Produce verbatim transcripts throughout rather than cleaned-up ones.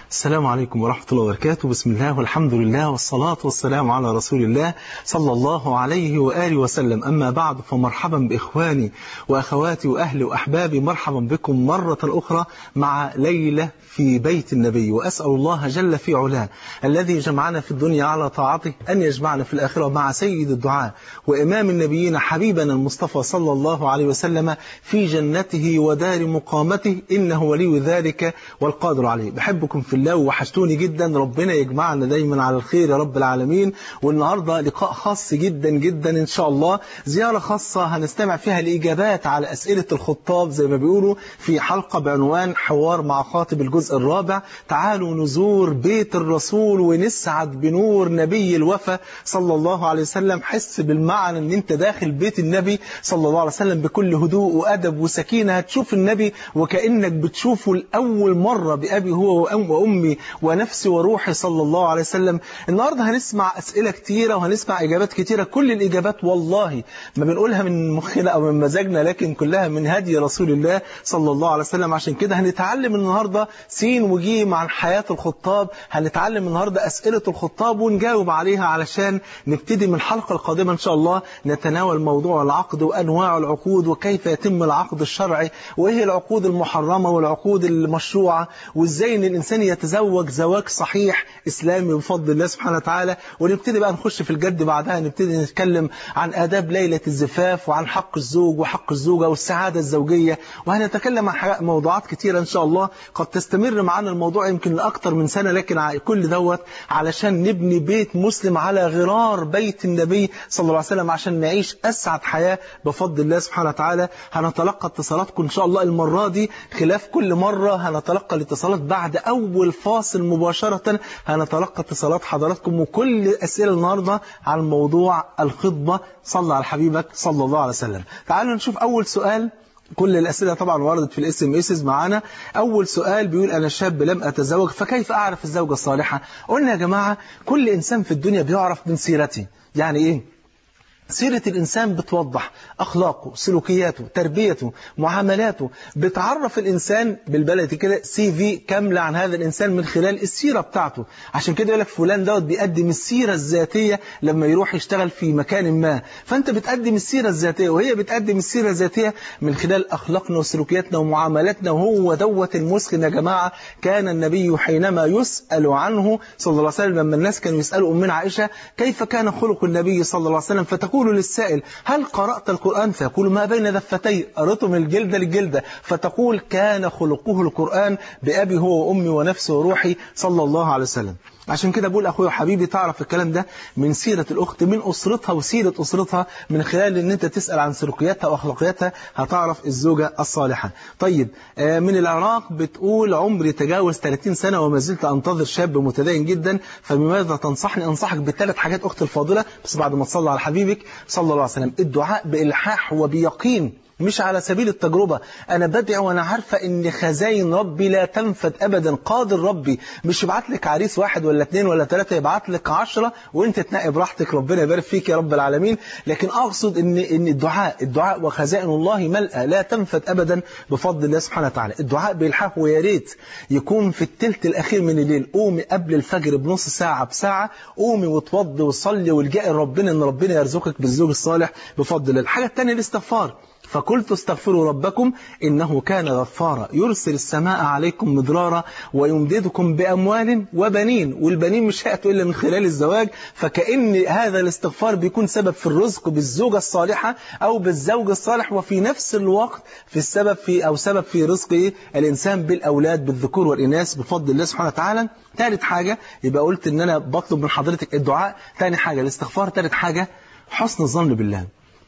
السلام عليكم ورحمة الله وبركاته. بسم الله والحمد لله والصلاة والسلام على رسول الله صلى الله عليه وآله وسلم. أما بعد، فمرحبا بإخواني وأخواتي وأهلي وأحبابي، مرحبا بكم مرة أخرى مع ليلة في بيت النبي. وأسأل الله جل في علاه الذي جمعنا في الدنيا على طاعته أن يجمعنا في الآخرة مع سيد الدعاء وإمام النبيين حبيبنا المصطفى صلى الله عليه وسلم في جنته ودار مقامته، إنه ولي ذلك والقادر عليه. بحبكم في الله وحشتوني جدا، ربنا يجمعنا دايما على الخير يا رب العالمين. والنهاردة لقاء خاص جدا جدا إن شاء الله، زيارة خاصة هنستمع فيها الإجابات على أسئلة الخطاب زي ما بيقولوا في حلقة بعنوان حوار مع خاطب الجزء الرابع. تعالوا نزور بيت الرسول ونسعد بنور نبي الوفا صلى الله عليه وسلم. حس بالمعنى ان انت داخل بيت النبي صلى الله عليه وسلم بكل هدوء وأدب وسكينة، هتشوف النبي وكأنك بتشوفه لأول مرة بأبي هو وأم وأمي ونفسي وروحي صلى الله عليه وسلم. النهاردة هنسمع أسئلة كتيرة وهنسمع إجابات كتيرة، كل الإجابات والله ما بنقولها من مخنا أو من مزاجنا، لكن كلها من هدي رسول الله صلى الله عليه وسلم. عشان كده هنتعلم النهاردة سين وجيم عن حياة الخطاب، هنتعلم النهاردة أسئلة الخطاب ونجاوب عليها علشان نبتدي من الحلقة القادمة إن شاء الله نتناول موضوع العقد وأنواع العقود وكيف يتم العقد الشرعي، وإيه العقود المحرمة والعقود المشروعة، وإزاي إن الإنسان يتزوج زواج صحيح إسلامي بفضل الله سبحانه وتعالى. ونبتدي بقى نخش في الجد بعدها، نبتدي نتكلم عن آداب ليلة الزفاف وعن حق الزوج وحق الزوجة والسعادة الزوجية، وهنتكلم عن موضوعات كتيرة إن شاء الله قد تستمر معنا الموضوع يمكن لأكثر من سنة، لكن كل دوت علشان نبني بيت مسلم على غرار بيت النبي صلى الله عليه وسلم، عشان نعيش أسعد حياة بفضل الله سبحانه وتعالى. هنتلقى اتصالاتكم إن شاء الله المرة دي خلاف كل مرة، هنتلقى الاتصالات بعد أول فاصل مباشرة، هنتلقى اتصالات حضراتكم وكل أسئلة النهاردة عن موضوع الخطبة. صلى على حبيبك صلى الله عليه وسلم. تعالوا نشوف أول سؤال. كل الأسئلة طبعا وردت في الاس ام اس معانا. أول سؤال بيقول: أنا شاب لم أتزوج فكيف أعرف الزوجة الصالحة؟ قلنا يا جماعة كل إنسان في الدنيا بيعرف من سيرته. يعني إيه؟ سيرة الإنسان بتوضح أخلاقه، سلوكياته، تربيته، معاملاته، بتعرف الإنسان بالبلد كده سي في كاملة عن هذا الإنسان من خلال السيرة بتاعته. عشان كده يقول لك فلان دوت بيقدم السيرة الذاتية لما يروح يشتغل في مكان ما، فأنت بتقدم السيرة الذاتية وهي بتقدم السيرة الذاتية من خلال أخلاقنا وسلوكياتنا ومعاملاتنا. وهو دوت المسلم يا جماعة. كان النبي حينما يسأل عنه صلى الله عليه وسلم، لما الناس كانوا يسألوا أمنا عائشة كيف كان خلق النبي صلى الله عليه وسلم، فتقول تقول للسائل: هل قرأت القرآن؟ فيقول: ما بين دفتي، قرأته من الجلدة للجلدة. فتقول: كان خلقه القرآن بأبي هو وأمي ونفسي وروحي صلى الله عليه وسلم. عشان كده بقول أخوي وحبيبي تعرف الكلام ده من سيرة الأخت، من أسرتها وسيرة أسرتها، من خلال أن أنت تسأل عن سلوكياتها وأخلاقياتها هتعرف الزوجة الصالحة. طيب، من العراق بتقول: عمري تجاوز ثلاثين سنة وما زلت أنتظر شاب متدين جدا، فبماذا تنصحني؟ أنصحك بثلاث حاجات أخت الفاضلة، بس بعد ما تصلي على حبيبك صلى الله عليه وسلم. الدعاء بإلحاح وبيقين، مش على سبيل التجربة. أنا بدعي وأنا عارفة إن خزاين ربي لا تنفد أبدا. قادر ربي مش يبعت لك عريس واحد ولا اثنين ولا ثلاثة، يبعت لك عشرة وأنت تنقي براحتك، ربنا يبارك فيك يا رب العالمين. لكن أقصد إن إن الدعاء الدعاء وخزائن الله ملأة لا تنفد أبدا بفضل الله سبحانه وتعالى. الدعاء بإلحاح، ويا ريت يكون في الثلث الأخير من الليل. قومي قبل الفجر بنص ساعة بساعة، قومي وتوضي وصلي والجئي ربنا إن ربنا يرزقك بالزوج الصالح بفضل الله. الحاجة الثانية الاستغفار. فقلت: استغفروا ربكم إنه كان غفارا يرسل السماء عليكم مدرارا ويمددكم بأموال وبنين. والبنين مش هيأتوا إلا من خلال الزواج، فكأن هذا الاستغفار بيكون سبب في الرزق بالزوجة الصالحة أو بالزوج الصالح، وفي نفس الوقت في السبب في أو سبب في رزق الإنسان بالأولاد بالذكور والإناث بفضل الله سبحانه وتعالى. ثالث حاجة، يبقى قلت إن أنا بطلب من حضرتك الدعاء. ثاني حاجة الاستغفار. ثالث حاجة حسن الظن بالله.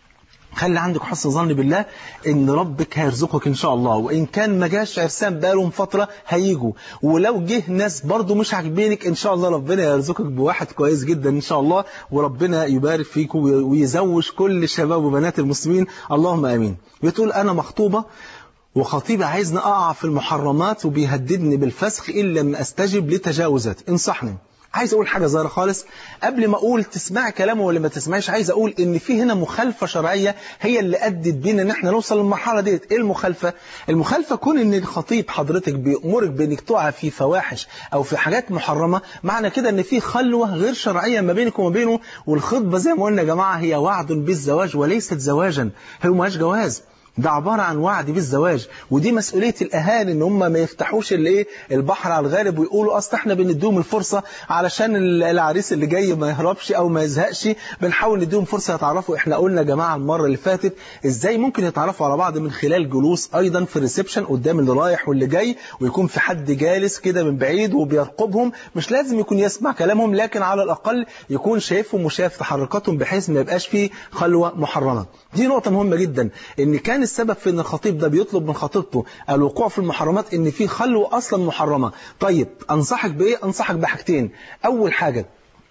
خلي عندك حسن ظن بالله ان ربك هيرزقك ان شاء الله، وان كان ما جاش عرسان بقالهم فتره هيجوا، ولو جه ناس برضو مش عاجبينك ان شاء الله ربنا يرزقك بواحد كويس جدا ان شاء الله، وربنا يبارك فيك ويزوج كل شباب وبنات المسلمين اللهم امين. بتقول: انا مخطوبه وخطيبي عايزني اقع في المحرمات وبيهددني بالفسخ ان لم استجب لتجاوزات، انصحني. عايز اقول حاجه صغيره خالص قبل ما اقول تسمع كلامه ولا ما تسمعش. عايز اقول ان في هنا مخالفه شرعيه هي اللي ادت بينا ان احنا نوصل للمرحله ديت. ايه المخالفه؟ المخالفه كون ان الخطيب حضرتك بيامرك بانك تقع في فواحش او في حاجات محرمه، معنى كده ان في خلوه غير شرعيه ما بينك وما بينه. والخطبه زي ما قلنا يا جماعه هي وعد بالزواج وليست زواجا، هي ماهاش جواز، ده عبارة عن وعد بالزواج. ودي مسؤولية الأهالي إن هم ما يفتحوش الايه البحر على الغارب ويقولوا أصل احنا بنديهم الفرصة علشان العريس اللي جاي ما يهربش أو ما يزهقش، بنحاول نديهم فرصة يتعرفوا. احنا قلنا يا جماعة المرة اللي فاتت إزاي ممكن يتعرفوا على بعض من خلال جلوس أيضا في الريسبشن قدام اللي رايح واللي جاي، ويكون في حد جالس كده من بعيد وبيرقبهم، مش لازم يكون يسمع كلامهم لكن على الأقل يكون شايفهم وشايف تحركاتهم بحيث ما يبقاش فيه خلوة محرمة. دي نقطة مهمة جدا، إن كان السبب في ان الخطيب ده بيطلب من خطيبته الوقوع في المحرمات ان في خلوه اصلا محرمه. طيب انصحك بايه؟ انصحك بحاجتين. اول حاجه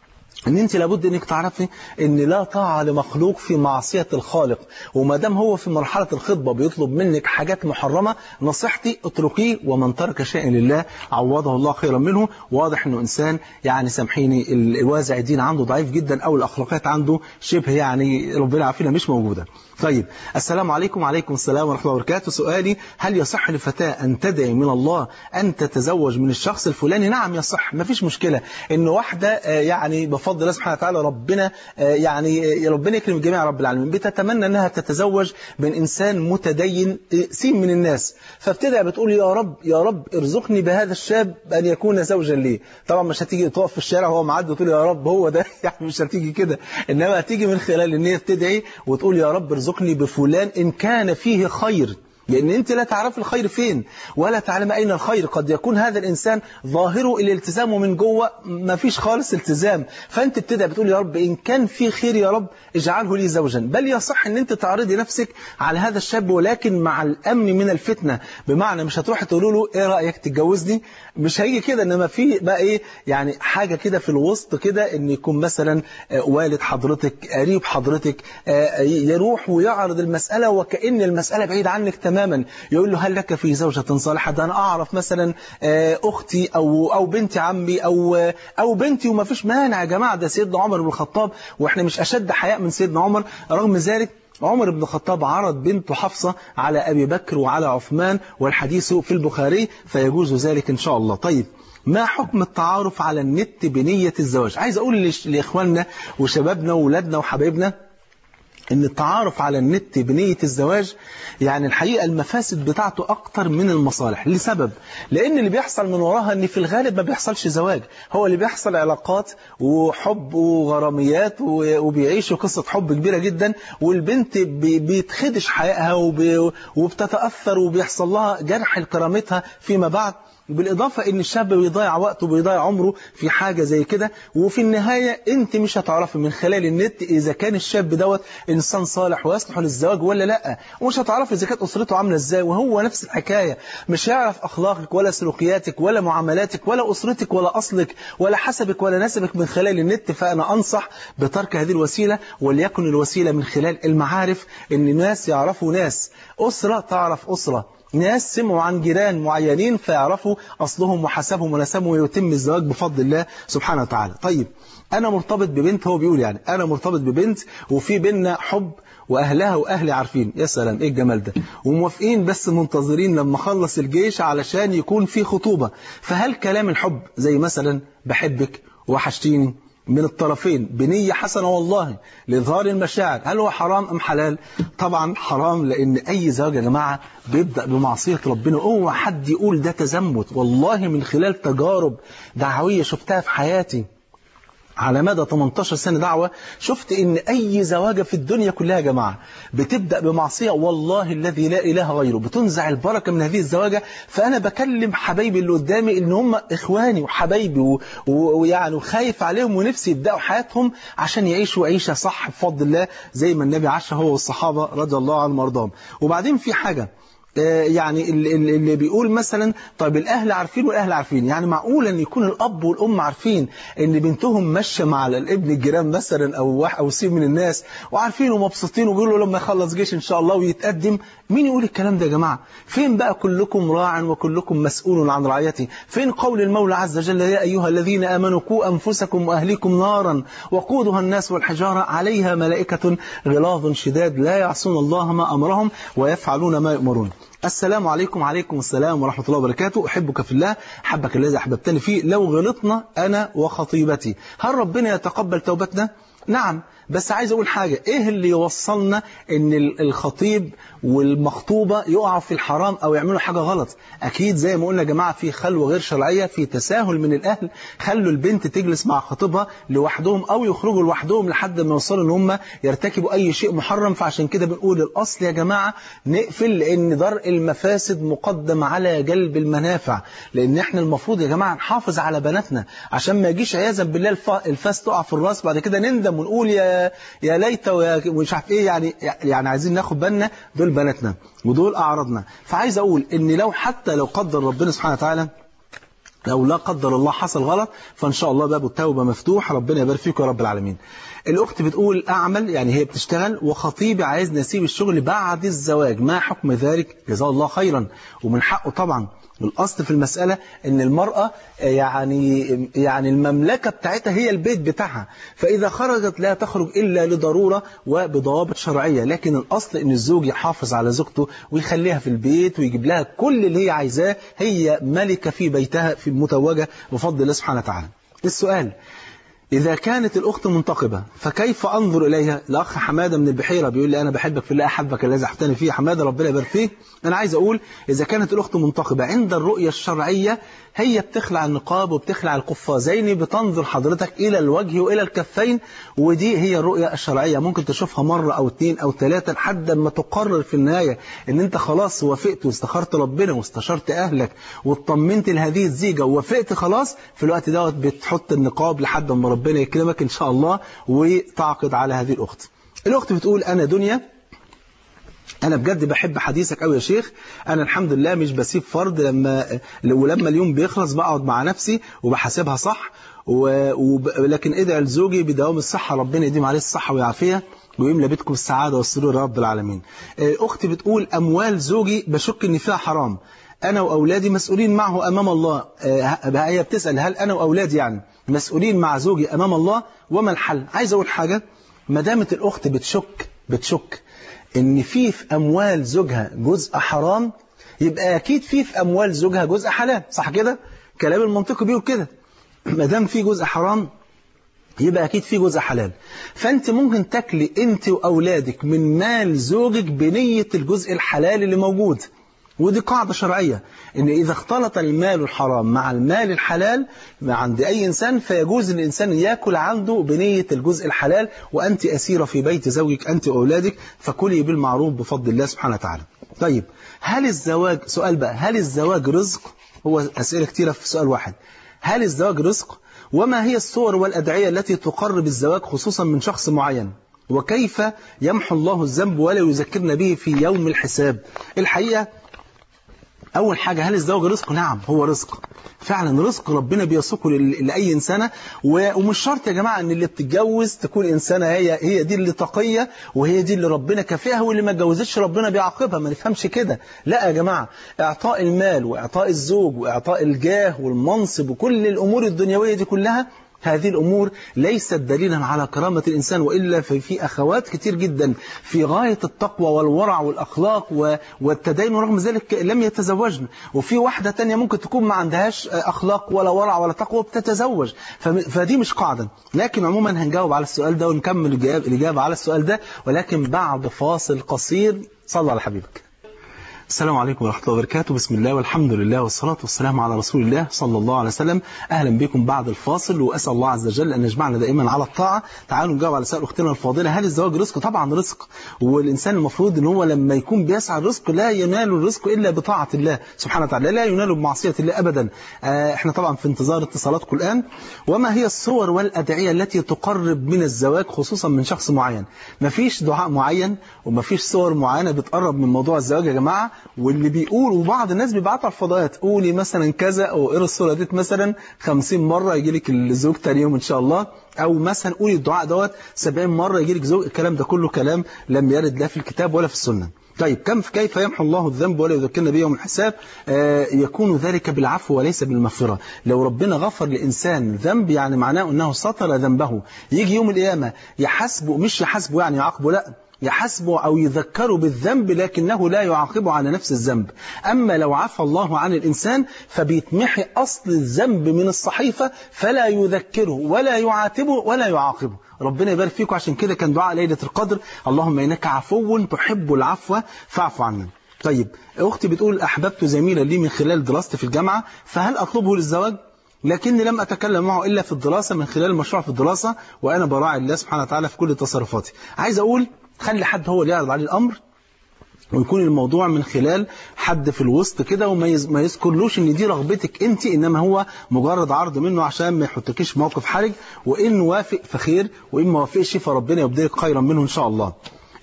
ان انت لابد انك تعرفي ان لا طاعه لمخلوق في معصيه الخالق، وما دام هو في مرحله الخطبه بيطلب منك حاجات محرمه، نصيحتي اتركيه، ومن ترك شيئا لله عوضه الله خيرا منه. واضح انه انسان يعني سامحيني الوازع الدين عنده ضعيف جدا او الاخلاقيات عنده شبه يعني ربنا يعافينا مش موجوده. طيب السلام عليكم. وعليكم السلام ورحمه الله وبركاته. سؤالي هل يصح للفتاه ان تدعي من الله ان تتزوج من الشخص الفلاني؟ نعم يصح، ما فيش مشكله ان واحده يعني بفضل الله سبحانه وتعالى ربنا يعني ربنا يكرم الجميع رب العالمين بتتمنى انها تتزوج من انسان متدين سين من الناس، فابتدأ بتقول يا رب يا رب ارزقني بهذا الشاب ان يكون زوجا لي. طبعا مش هتيجي تقف في الشارع وهو معدي وتقول يا رب هو ده، يعني مش هتيجي كده، انما هتيجي من خلال ان هي تدعي وتقول يا رب ارزقني بفلان ان كان فيه خير، لأن أنت لا تعرف الخير فين ولا تعلم أين الخير. قد يكون هذا الإنسان ظاهره الالتزام ومن جوه ما فيش خالص التزام، فأنت بتبدأ بتقول يا رب إن كان في خير يا رب اجعله لي زوجا. بل يصح أن أنت تعرضي نفسك على هذا الشاب ولكن مع الأمن من الفتنة، بمعنى مش هتروح تقول له إيه رأيك تتجوزني، مش هيجي كده، إنما في بقى إيه يعني حاجة كده في الوسط كده، إن يكون مثلا والد حضرتك قريب حضرتك يروح ويعرض المسألة وكأن المسألة بعيد عنك تماما، يقول له هل لك في زوجة صالحة؟ ده أنا أعرف مثلا أختي أو أو بنت عمي أو أو بنتي، وما فيش مانع يا جماعة، ده سيدنا عمر بن الخطاب وإحنا مش أشد حياء من سيدنا عمر. رغم ذلك عمر بن الخطاب عرض بنته حفصة على أبي بكر وعلى عثمان، والحديث في البخاري، فيجوز ذلك إن شاء الله. طيب ما حكم التعارف على النت بنية الزواج؟ عايز أقول لإخواننا وشبابنا وولادنا وحبايبنا ان التعارف على النت بنية الزواج يعني الحقيقة المفاسد بتاعته اكتر من المصالح. لسبب، لان اللي بيحصل من وراها ان في الغالب ما بيحصلش زواج، هو اللي بيحصل علاقات وحب وغراميات وبيعيشوا قصة حب كبيرة جدا، والبنت بيتخدش حيائها وبتتأثر وبيحصل لها جرح لكرامتها فيما بعد، بالإضافة إن الشاب بيضيع وقته وبيضيع عمره في حاجة زي كده، وفي النهاية أنت مش هتعرفي من خلال النت إذا كان الشاب دوت إنسان صالح ويصلح للزواج ولا لأ، ومش هتعرفي إذا كانت أسرته عاملة إزاي، وهو نفس الحكاية مش هيعرف أخلاقك ولا سلوكياتك ولا معاملاتك ولا أسرتك ولا أصلك ولا حسبك ولا نسبك من خلال النت. فأنا أنصح بترك هذه الوسيلة، وليكن الوسيلة من خلال المعارف، إن ناس يعرفوا ناس، أسرة تعرف أسرة، ناس سمعوا عن جيران معينين فيعرفوا أصلهم وحسبهم ونسبهم، ويتم الزواج بفضل الله سبحانه وتعالى. طيب أنا مرتبط ببنت، هو بيقول يعني أنا مرتبط ببنت وفي بيننا حب وأهلها وأهلي عارفين، يا سلام إيه الجمال ده، وموافقين بس منتظرين لما أخلص الجيش علشان يكون في خطوبة، فهل كلام الحب زي مثلا بحبك وحشتيني من الطرفين بنية حسنة والله لإظهار المشاعر، هل هو حرام أم حلال؟ طبعا حرام، لأن أي زواج يا جماعة بيبدأ بمعصية ربنا. اوعى حد يقول ده تزمت، والله من خلال تجارب دعوية شفتها في حياتي على مدى ثمانية عشر سنة دعوة، شفت ان اي زواجة في الدنيا كلها يا جماعة بتبدأ بمعصية، والله الذي لا اله غيره بتنزع البركة من هذه الزواجة. فانا بكلم حبايبي اللي قدامي ان هم اخواني وحبايبي ويعني وخايف عليهم ونفسي يبدأوا حياتهم عشان يعيشوا عيشة صح بفضل الله زي ما النبي عاشها هو والصحابة رضي الله عنهم وارضاهم. وبعدين في حاجة يعني اللي بيقول مثلا طيب الأهل عارفين والأهل عارفين، يعني معقول أن يكون الأب والأم عارفين أن بنتهم ماشية مع الابن الجيران مثلا أو واحد أو سيب من الناس وعارفين ومبسوطين وبيقولوا لما يخلص جيش إن شاء الله ويتقدم، مين يقول الكلام ده يا جماعة؟ فين بقى كلكم راع وكلكم مسؤول عن رعيته؟ فين قول المولى عز وجل يا أيها الذين آمنوا قوا أنفسكم وأهليكم نارا وقودها الناس والحجارة عليها ملائكة غلاظ شداد لا يعصون الله ما أمرهم ويفعلون ما يؤمرون. السلام عليكم. عليكم السلام ورحمة الله وبركاته. أحبك في الله، حبك الذي أحببتني فيه. لو غلطنا أنا وخطيبتي هل ربنا يتقبل توبتنا؟ نعم، بس عايز أقول حاجة، إيه اللي يوصلنا إن الخطيب والمخطوبة يقعوا في الحرام أو يعملوا حاجة غلط؟ أكيد زي ما قلنا يا جماعة في خلوة غير شرعية، في تساهل من الأهل، خلوا البنت تجلس مع خطيبها لوحدهم أو يخرجوا لوحدهم لحد ما يوصلوا إن هم يرتكبوا أي شيء محرم. فعشان كده بنقول الأصل يا جماعة نقفل، لأن درء المفاسد مقدم على جلب المنافع، لأن إحنا المفروض يا جماعة نحافظ على بناتنا عشان ما يجيش عياذا بالله الفاس تقع في الراس بعد كده نندم ونقول يا يا ليت ومش عارف ايه. يعني يعني عايزين ناخد بالنا، دول بناتنا ودول اعراضنا. فعايز اقول ان لو حتى لو قدر ربنا سبحانه وتعالى، لو لا قدر الله حصل غلط، فان شاء الله باب التوبه مفتوح، ربنا يبارك فيكم يا رب العالمين. الاخت بتقول اعمل، يعني هي بتشتغل وخطيبي عايز نسيب الشغل بعد الزواج، ما حكم ذلك؟ جزاه الله خيرا، ومن حقه طبعا. الأصل في المسألة إن المرأة يعني يعني المملكة بتاعتها هي البيت بتاعها، فإذا خرجت لا تخرج إلا لضرورة وبضوابط شرعية، لكن الأصل إن الزوج يحافظ على زوجته ويخليها في البيت ويجيب لها كل اللي هي عايزاه، هي ملكة في بيتها في المتوجة بفضل الله سبحانه وتعالى. السؤال: إذا كانت الأخت منتقبة فكيف أنظر إليها؟ الأخ حمادة من البحيرة بيقول لي أنا بحبك في الله، أحبك الذي أحببتني فيه. حمادة ربنا يبارك فيه. أنا عايز أقول إذا كانت الأخت منتقبة عند الرؤية الشرعية هي بتخلع النقاب وبتخلع القفازين، بتنظر حضرتك إلى الوجه وإلى الكفين، ودي هي الرؤية الشرعية. ممكن تشوفها مرة أو اتنين أو ثلاثة لحد ما تقرر في النهاية إن أنت خلاص وافقت واستخرت ربنا واستشرت أهلك واطمنت لهذه الزيجة ووافقت خلاص. في الوقت دوت بتحط النقاب لحد ما ربنا يكرمك إن شاء الله وتعقد على هذه الأخت. الأخت بتقول أنا دنيا، أنا بجد بحب حديثك أوي يا شيخ، أنا الحمد لله مش بسيب فرض، لما ولما اليوم بيخلص بقعد مع نفسي وبحاسبها صح، ولكن ادعي لزوجي بدوام الصحة، ربنا يديم عليه الصحة والعافية ويملى بيتكم السعادة والسرور يا رب العالمين. أختي بتقول أموال زوجي بشك إن فيها حرام، أنا وأولادي مسؤولين معه أمام الله. هي بتسأل هل أنا وأولادي يعني مسؤولين مع زوجي أمام الله وما الحل؟ عايز أقول حاجة، ما دامت الأخت بتشك بتشك إن في في أموال زوجها جزء حرام، يبقى أكيد في في أموال زوجها جزء حلال، صح كده؟ كلام المنطق بيقول كده، ما دام في جزء حرام يبقى أكيد في جزء حلال. فأنت ممكن تاكلي أنت وأولادك من مال زوجك بنية الجزء الحلال اللي موجود، ودي قاعدة شرعية، إن إذا اختلط المال الحرام مع المال الحلال عند أي إنسان فيجوز الإنسان يأكل عنده بنية الجزء الحلال، وأنت أسيرة في بيت زوجك أنت وأولادك، فكلي بالمعروف بفضل الله سبحانه وتعالى. طيب هل الزواج، سؤال بقى، هل الزواج رزق؟ هو أسئلة كتيرة في سؤال واحد. هل الزواج رزق؟ وما هي الصور والأدعية التي تقرب الزواج خصوصا من شخص معين؟ وكيف يمحو الله الذنب ولا يذكرنا به في يوم الحساب؟ الحقيقة أول حاجة، هل الزواج رزق؟ نعم هو رزق فعلا، رزق ربنا بيسوقه لأي إنسانة، ومش شرط يا جماعة أن اللي بتتجوز تكون إنسانة هي هي دي اللي تقية وهي دي اللي ربنا كافئها، واللي ما اتجوزتش ربنا بيعاقبها، ما نفهمش كده. لا يا جماعة، إعطاء المال وإعطاء الزوج وإعطاء الجاه والمنصب وكل الأمور الدنيوية دي كلها، هذه الأمور ليست دليلا على كرامة الإنسان، وإلا في أخوات كتير جدا في غاية التقوى والورع والأخلاق والتدين ورغم ذلك لم يتزوجن، وفي واحدة تانية ممكن تكون ما عندهاش أخلاق ولا ورع ولا تقوى بتتزوج، فدي مش قاعدة. لكن عموما هنجاوب على السؤال ده ونكمل الإجابة على السؤال ده، ولكن بعد فاصل قصير. صلى على حبيبك. السلام عليكم ورحمة الله وبركاته. بسم الله والحمد لله والصلاة والسلام على رسول الله صلى الله عليه وسلم. أهلا بكم بعد الفاصل، وأسأل الله عز وجل أن يجمعنا دائما على الطاعة. تعالوا نجاوب على سؤال أختنا الفاضلة، هل الزواج رزق؟ طبعا رزق، والإنسان المفروض أن هو لما يكون بيسعى الرزق لا ينال الرزق إلا بطاعة الله سبحانه وتعالى، لا ينال بمعصية الله أبدا. آه احنا طبعا في انتظار اتصالاتكم الآن. وما هي الصور والأدعية التي تقرب من الزواج خصوصا من شخص معين؟ مفيش دعاء معين ومفيش صور معينة بتقرب من موضوع الزواج يا جماعة، واللي بيقول وبعض الناس بيبعتوا على الفضائيات قولي مثلا كذا او اقرا الصوره دي مثلا خمسين مره يجي لك الزوج تاني يوم ان شاء الله، او مثلا قولي الدعاء دوت سبعين مره يجي لك زوج. الكلام ده كله كلام لم يرد لا في الكتاب ولا في السنه. طيب كم كيف يمحو الله الذنب ولا يذكرنا به يوم الحساب؟ آه يكون ذلك بالعفو وليس بالمغفرة. لو ربنا غفر لإنسان ذنب يعني معناه أنه سطر ذنبه، يجي يوم القيامة يحاسبه، مش يحاسبه يعني يعاقبه، لا، يحاسبه أو يذكره بالذنب لكنه لا يعاقبه على نفس الذنب. أما لو عفى الله عن الإنسان فبيتمحي أصل الذنب من الصحيفة، فلا يذكره ولا يعاتبه ولا يعاقبه. ربنا يبارك فيكم. عشان كده كان دعاء ليلة القدر اللهم إنك عفو تحب العفو فاعف عنا. طيب أختي بتقول أحببت زميلا لي من خلال دراستي في الجامعة، فهل أطلبه للزواج؟ لكني لم أتكلم معه إلا في الدراسة من خلال المشروع في الدراسة، وأنا براعي الله سبحانه وتعالى في كل تصرفاتي. عايز أقول خلي حد هو اللي يعرض عليه الأمر، ويكون الموضوع من خلال حد في الوسط كده، وما ما يذكرلوش ان دي رغبتك انت، انما هو مجرد عرض منه عشان ما يحطكيش موقف حرج. وان وافق فخير، وان ما وافقش فربنا يبدلك خيرا منه ان شاء الله.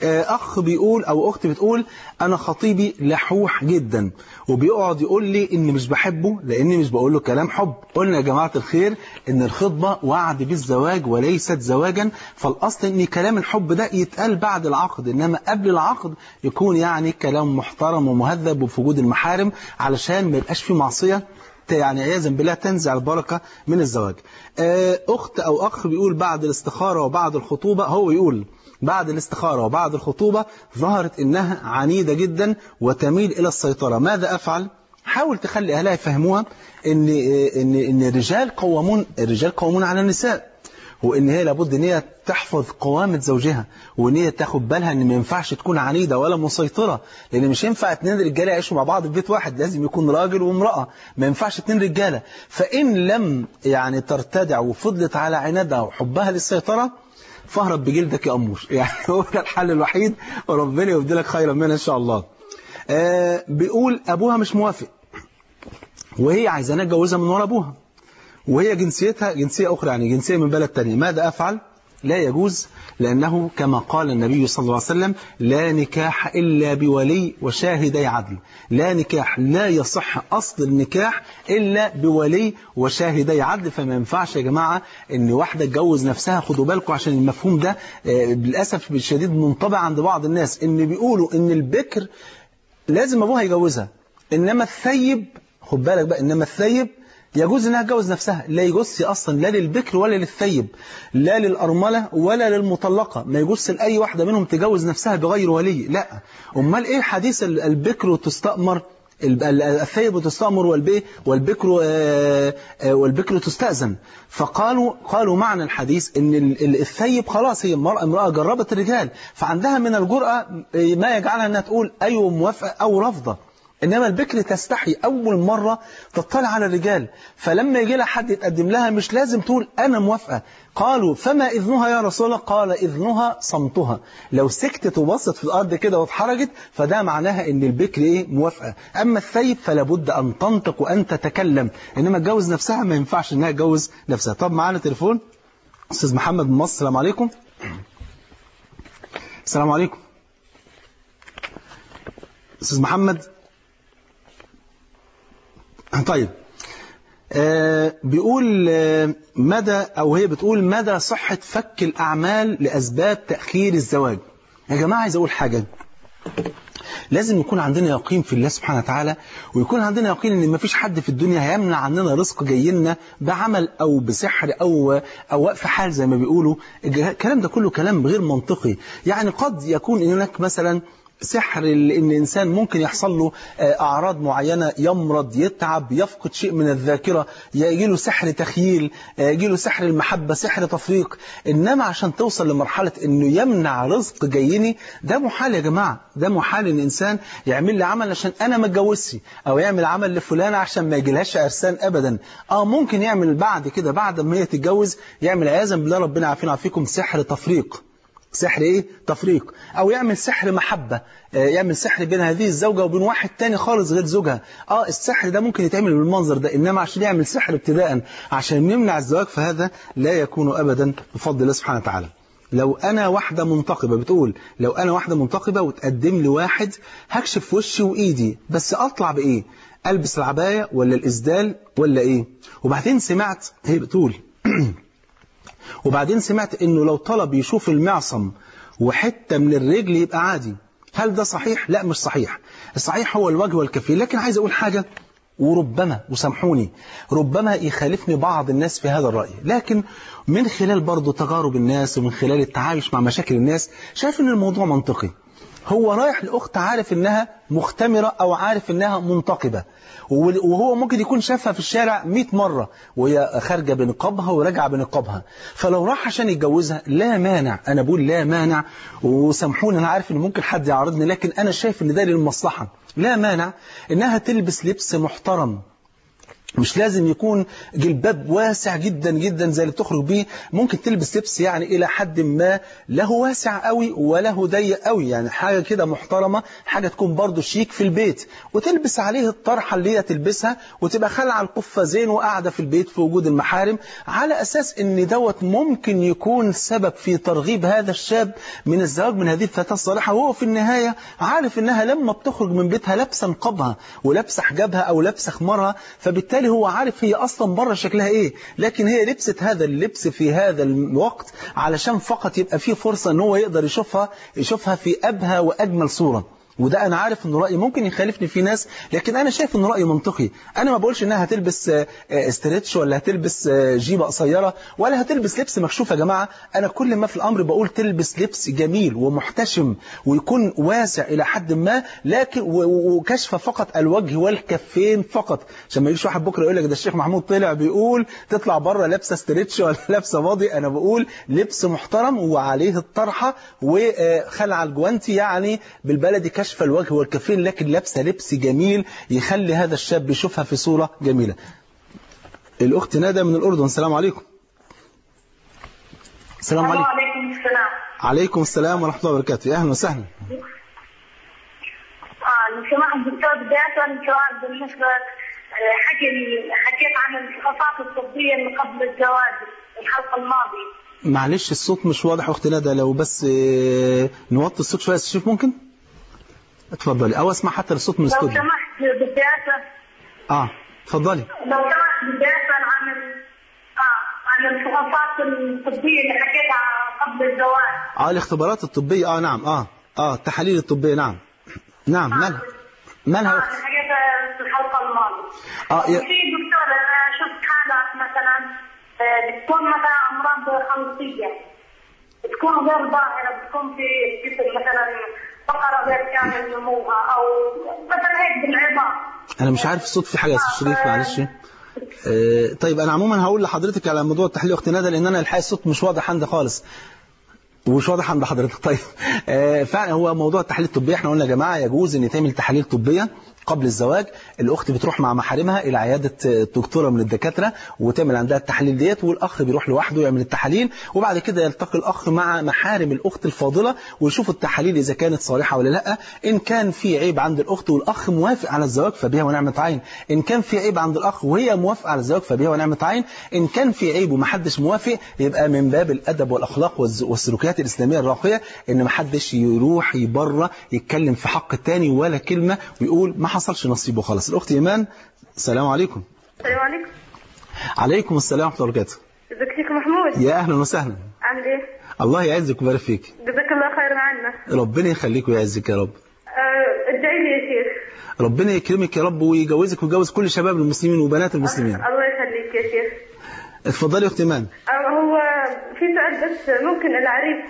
اخ بيقول او اخت بتقول انا خطيبي لحوح جدا وبيقعد يقول لي اني مش بحبه لاني مش بقول له كلام حب. قلنا يا جماعه الخير ان الخطبه وعد بالزواج وليست زواجا، فالاصل ان كلام الحب ده يتقال بعد العقد، انما قبل العقد يكون يعني كلام محترم ومهذب وفي وجود المحارم علشان ما يبقاش فيه معصيه يعني عياذا بالله تنزع البركه من الزواج. اخت او اخ بيقول بعد الاستخاره وبعد الخطوبه، هو يقول بعد الاستخارة وبعد الخطوبة ظهرت إنها عنيدة جدا وتميل إلى السيطرة، ماذا أفعل؟ حاول تخلي أهلها يفهموها إن إن إن الرجال قوامون الرجال قوامون على النساء، وإن هي لابد إن هي تحفظ قوامة زوجها، وإن هي تاخد بالها إن ما ينفعش تكون عنيدة ولا مسيطرة، لأن مش ينفع اتنين رجالة يعيشوا مع بعض في بيت واحد، لازم يكون راجل وامرأة، ما ينفعش اتنين رجالة. فإن لم يعني ترتدع وفضلت على عنادها وحبها للسيطرة فاهرب بجلدك يا أمور، يعني هو ده الحل الوحيد، وربنا يبدلك خيرا منها إن شاء الله. آه بيقول أبوها مش موافق وهي عايزة نتجوزها من ورا أبوها، وهي جنسيتها جنسية أخرى يعني جنسية من بلد تاني، ماذا أفعل؟ لا يجوز، لأنه كما قال النبي صلى الله عليه وسلم لا نكاح إلا بولي وشاهدي عدل. لا نكاح، لا يصح أصل النكاح إلا بولي وشاهدي عدل. فما ينفعش يا جماعة إن واحدة تجوز نفسها، خدوا بالكم عشان المفهوم ده بالأسف الشديد منطبع عند بعض الناس، إن بيقولوا إن البكر لازم أبوها يجوزها، إنما الثيب خد بالك بقى، إنما الثيب يجوز انها تجوز نفسها. لا يجوز اصلا لا للبكر ولا للثيب، لا للارمله ولا للمطلقه، ما يجوز لاي واحده منهم تجوز نفسها بغير ولي. لا، امال ايه حديث البكر تستأمر الثيب تستأمر والبيه والبكر والبكر تستأذن؟ فقالوا قالوا معنى الحديث ان الثيب خلاص هي امراه امراه جربت الرجال، فعندها من الجرأة ما يجعلها انها تقول ايوه موافقه او رافضه، إنما البكر تستحي أول مرة تطلع على الرجال، فلما يجي لها حد يتقدم لها مش لازم تقول أنا موافقة. قالوا فما إذنها يا رسول الله؟ قال إذنها صمتها، لو سكتت وبصت في الأرض كده واتحرجت فده معناها إن البكر إيه؟ موافقة. أما الثيب فلا بد أن تنطق وأن تتكلم، إنما تجوز نفسها ما ينفعش إنها تجوز نفسها. طب معانا تليفون أستاذ محمد من مصر. السلام عليكم. السلام عليكم أستاذ محمد. طيب آه بيقول آه مدى أو هي بتقول مدى صحة فك الأعمال لأسباب تأخير الزواج. يا جماعة عايز أقول حاجة، لازم يكون عندنا يقين في الله سبحانه وتعالى، ويكون عندنا يقين ان مفيش حد في الدنيا هيمنع عننا رزق جاي لنا بعمل او بسحر او او وقف حال زي ما بيقولوا. الكلام ده كله كلام غير منطقي. يعني قد يكون هناك مثلا سحر، ان انسان ممكن يحصل له اعراض معينه، يمرض، يتعب، يفقد شيء من الذاكره، يجي له سحر تخييل، يجي له سحر المحبه، سحر تفريق. انما عشان توصل لمرحله انه يمنع رزق جايني، ده محال يا جماعه، ده محال ان انسان يعمل لي عمل عشان انا ما اتجوزش، او يعمل عمل لفلانه عشان ما يجيلهاش عرسان ابدا. اه ممكن يعمل بعد كده بعد ما هي تتجوز يعمل عياذا بالله ربنا يعافينا ويعافيكم سحر تفريق، سحر ايه؟ تفريق. او يعمل سحر محبة، يعمل سحر بين هذه الزوجة وبين واحد تاني خالص غير زوجها. اه السحر ده ممكن يتعمل بالمنظر ده، انما عشان يعمل سحر ابتداء عشان يمنع الزواج فهذا لا يكون ابدا بفضل الله سبحانه وتعالى. لو انا واحدة منتقبة، بتقول لو انا واحدة منتقبة وتقدم لي واحد هكشف وشي وايدي، بس اطلع بايه؟ البس العباية ولا الاسدال ولا ايه؟ وبعدين سمعت هي بتقول وبعدين سمعت انه لو طلب يشوف المعصم وحتة من الرجل يبقى عادي، هل ده صحيح؟ لا مش صحيح. الصحيح هو الوجه والكفين. لكن عايز أقول حاجة، وربما وسامحوني ربما يخالفني بعض الناس في هذا الرأي، لكن من خلال برضو تجارب الناس ومن خلال التعايش مع مشاكل الناس شايف ان الموضوع منطقي. هو رايح لأخت عارف انها مختمرة او عارف انها منتقبة، وهو ممكن يكون شافها في الشارع مئة مرة وهي خارجة بنقابها وراجعة بنقابها، فلو راح عشان يتجوزها لا مانع. انا بقول لا مانع، وسامحوني انا عارف ان ممكن حد يعارضني، لكن انا شايف ان ده للمصلحة. لا مانع انها تلبس لبس محترم، مش لازم يكون جلباب واسع جدا جدا زي اللي بتخرج بيه، ممكن تلبس لبس يعني إلى حد ما له واسع قوي وله ضيق قوي، يعني حاجة كده محترمة، حاجة تكون برضو شيك في البيت، وتلبس عليه الطرحة اللي هي تلبسها وتبقى خلع القفة زين وقاعدة في البيت في وجود المحارم، على أساس إن دوت ممكن يكون سبب في ترغيب هذا الشاب من الزواج من هذه الفتاة الصالحة، وهو في النهاية عارف إنها لما بتخرج من بيتها لابسة نقابها ولابسة حجابها أو لابسة خمارها، فبالتالي هو عارف هي أصلا بره شكلها إيه، لكن هي لبست هذا اللبس في هذا الوقت علشان فقط يبقى فيه فرصة إن هو يقدر يشوفها يشوفها في أبهى وأجمل صورة. وده أنا عارف إنه رأيي ممكن يخالفني في ناس، لكن أنا شايف إنه رأيي منطقي. أنا ما بقولش إنها هتلبس استريتش ولا هتلبس جيبة قصيرة ولا هتلبس لبس مكشوف يا جماعة. أنا كل ما في الأمر بقول تلبس لبس جميل ومحتشم ويكون واسع إلى حد ما، لكن وكشف فقط الوجه والكفين فقط، عشان ما يجيش واحد بكرة يقول لك ده الشيخ محمود طلع بيقول تطلع بره لابسة استريتش ولا لابسة باضي. أنا بقول لبس محترم وعليه الطرحة وخلع الجوانتي، يعني بالبلدي كشف الوجه والكفين، لكن لابسه لبس جميل يخلي هذا الشاب يشوفها في صورة جميلة. الأخت ندى من الأردن، السلام عليكم. السلام عليكم. وعليكم السلام. عليكم السلام ورحمة الله وبركاته، أهلا وسهلا. اه لو سمحت دكتور، بداية سؤال بالنسبة حكي حكيت عن الفحوصات الطبية من قبل الزواج الحلقة الماضية. معلش الصوت مش واضح أخت ندى، لو بس نوطي الصوت شوية شوف ممكن؟ اتفضلي، او اسمع حتى الصوت من الاستوديو. لو سمحت بداية اه اتفضلي. لو سمحت بداية عن اه عن الفحوصات الطبية اللي حكيتها قبل الزواج. اه الاختبارات الطبية، اه نعم، اه اه التحاليل الطبية، نعم نعم. آه. مالها مالها اه حكيتها في الحلقة الماضية. اه يا... في دكتور انا شفت حالات مثلا بتكون مثلا امراض خلطية بتكون غير ظاهرة، بتكون في الجسم مثلا فقرة غير كامل نموها أو مثلا هيك بالعظام. أنا مش عارف الصوت في حاجة يا أستاذ شريف معلش. آه طيب أنا عموما هقول لحضرتك على موضوع التحليل أختي ندى، لأن أنا الحقيقة الصوت مش واضح عندي خالص ومش واضح عند حضرتك. طيب آه فعلا هو موضوع التحاليل الطبية، احنا قلنا يا جماعة يجوز ان يتعمل تحاليل طبية قبل الزواج. الأخت بتروح مع محارمها إلى عيادة دكتورة من الدكاترة وتعمل عندها التحاليل ديت، والأخ بيروح لوحده يعمل التحاليل، وبعد كده يلتقي الأخ مع محارم الأخت الفاضلة ويشوفوا التحاليل إذا كانت صالحة ولا لا. إن كان في عيب عند الأخت والأخ موافق على الزواج فبها ونعمة عين، إن كان في عيب عند الأخ وهي موافقة على الزواج فبها ونعمة عين، إن كان في عيب ومحدش موافق يبقى من باب الأدب والأخلاق والسلوكيات الإسلامية الراقية إن محدش يروح يبرى يتكلم في حق التاني ولا كلمة ويقول ما حصلش نصيبه خلاص. الأخت إيمان، السلام عليكم. السلام عليكم. عليكم السلام ورحمة الله وبركاته. ازيك يا محمود؟ يا أهلا وسهلا. عامل إيه؟ الله يعزك ويبارك فيك. جزاك الله خير عنا. ربنا يخليك ويعزك يا رب. ادعي لي يا شيخ. ربنا يكرمك يا رب ويجوزك ويجوز كل شباب المسلمين وبنات المسلمين. الله يخليك يا شيخ. اتفضلي يا أخت إيمان. هو في سؤال بس، ممكن العريس